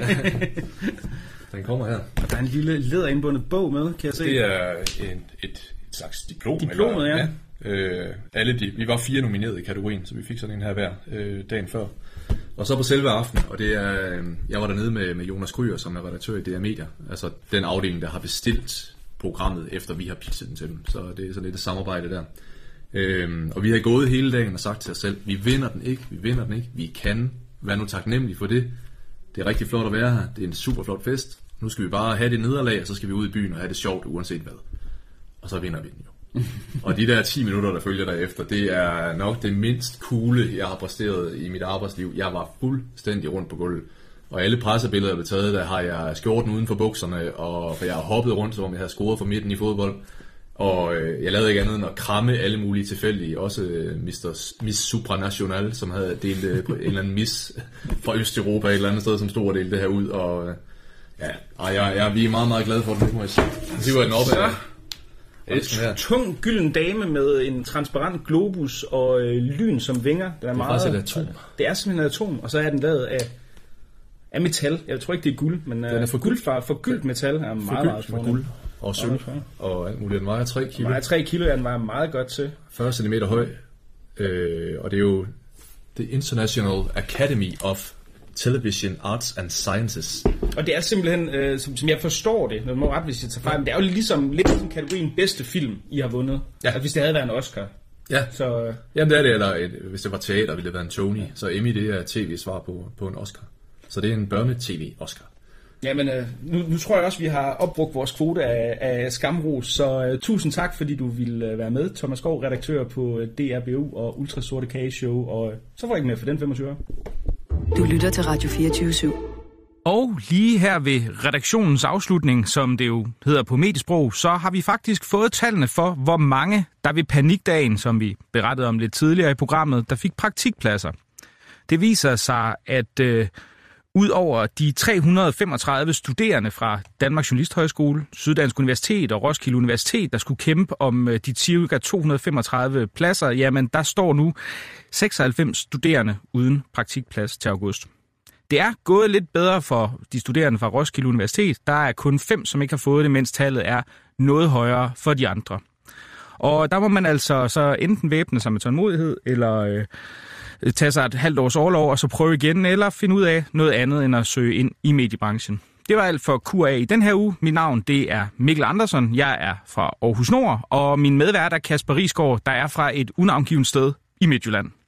Den kommer her. Og der er en lille læderindbundet bog med, kan jeg se. Det er en, et, et slags diplom. Diplomet, eller, ja. ja. Øh, alle de, vi var fire nomineret i kategorien, så vi fik sådan en her hver øh, dagen før. Og så på selve aftenen, og det er, jeg var dernede med, med Jonas Kryer, som er redaktør i D R Media, altså den afdeling, der har bestilt programmet, efter vi har pitchet den til dem. Så det er sådan lidt et samarbejde der. Øhm, og vi har gået hele dagen og sagt til os selv, vi vinder den ikke, vi vinder den ikke, vi kan være nu taknemmelige for det. Det er rigtig flot at være her, det er en super flot fest. Nu skal vi bare have det nederlag, og så skal vi ud i byen og have det sjovt, uanset hvad. Og så vinder vi den jo. Og de der ti minutter, der følger derefter, det er nok det mindst coole, jeg har præsteret i mit arbejdsliv. Jeg var fuldstændig rundt på gulvet. Og alle pressebilleder, der blev taget, der har jeg skjorten uden for bukserne, og for jeg har hoppet rundt, som om jeg havde scoret for midten i fodbold. Og øh, jeg lavede ikke andet end at kramme alle mulige tilfældige, også øh, mister Miss Supranational, som havde delt øh, en eller anden miss fra Østeuropa et eller andet sted, som stod og delte det her ud. Og øh, ja, og jeg, jeg, vi er meget, meget glade for den, må jeg sige. Det var den op af. En tung gylden dame med en transparent globus og øh, lyn som vinger. Den er det er meget, faktisk et atom. Det er simpelthen et atom, og så er den lavet af, af metal. Jeg tror ikke, det er guld, men den er for guldfar, for gyldt metal er meget, meget for guld og sølv og alt muligt. Den vejer tre kilo. Den vejer tre kilo, ja, den vejer meget godt til. fyrre centimeter høj, øh, og det er jo The International Academy of Television Arts and Sciences. Og det er simpelthen, øh, som, som jeg forstår det, når man må ret, hvis jeg tager fejl, men det er jo ligesom lidt som kategorien bedste film, I har vundet. Ja. Altså, hvis det havde været en Oscar. Ja, så, øh. Jamen det er det, eller et, hvis det var teater, ville det være en Tony. Ja. Så Emmy, det er tv-svar på, på en Oscar. Så det er en børne-tv-Oscar. Jamen, øh, nu, nu tror jeg også, vi har opbrugt vores kvote af, af skamros, så øh, tusind tak, fordi du ville øh, være med. Thomas Skov, redaktør på D R B U og Ultra Sorte Kage Show, og øh, så får jeg ikke mere for den femogtyve. Du lytter til Radio fireogtyve syv. Og lige her ved redaktionens afslutning, som det jo hedder på mediesprog, så har vi faktisk fået tallene for, hvor mange der ved panikdagen, som vi berettede om lidt tidligere i programmet, der fik praktikpladser. Det viser sig, at øh, Udover de tre hundrede og femogtredive studerende fra Danmarks Journalisthøjskole, Syddansk Universitet og Roskilde Universitet, der skulle kæmpe om de cirka to hundrede og femogtredive pladser, jamen der står nu seksoghalvfems studerende uden praktikplads til august. Det er gået lidt bedre for de studerende fra Roskilde Universitet. Der er kun fem, som ikke har fået det, mens tallet er noget højere for de andre. Og der må man altså så enten væbne sig med tålmodighed, eller øh, tage sig et halvt års orlov og så prøve igen, eller finde ud af noget andet end at søge ind i mediebranchen. Det var alt for Q A i den her uge. Mit navn det er Mikkel Andersen. Jeg er fra Aarhus Nord, og min medvært er Kasper Risgaard, der er fra et unavngivet sted i Midtjylland.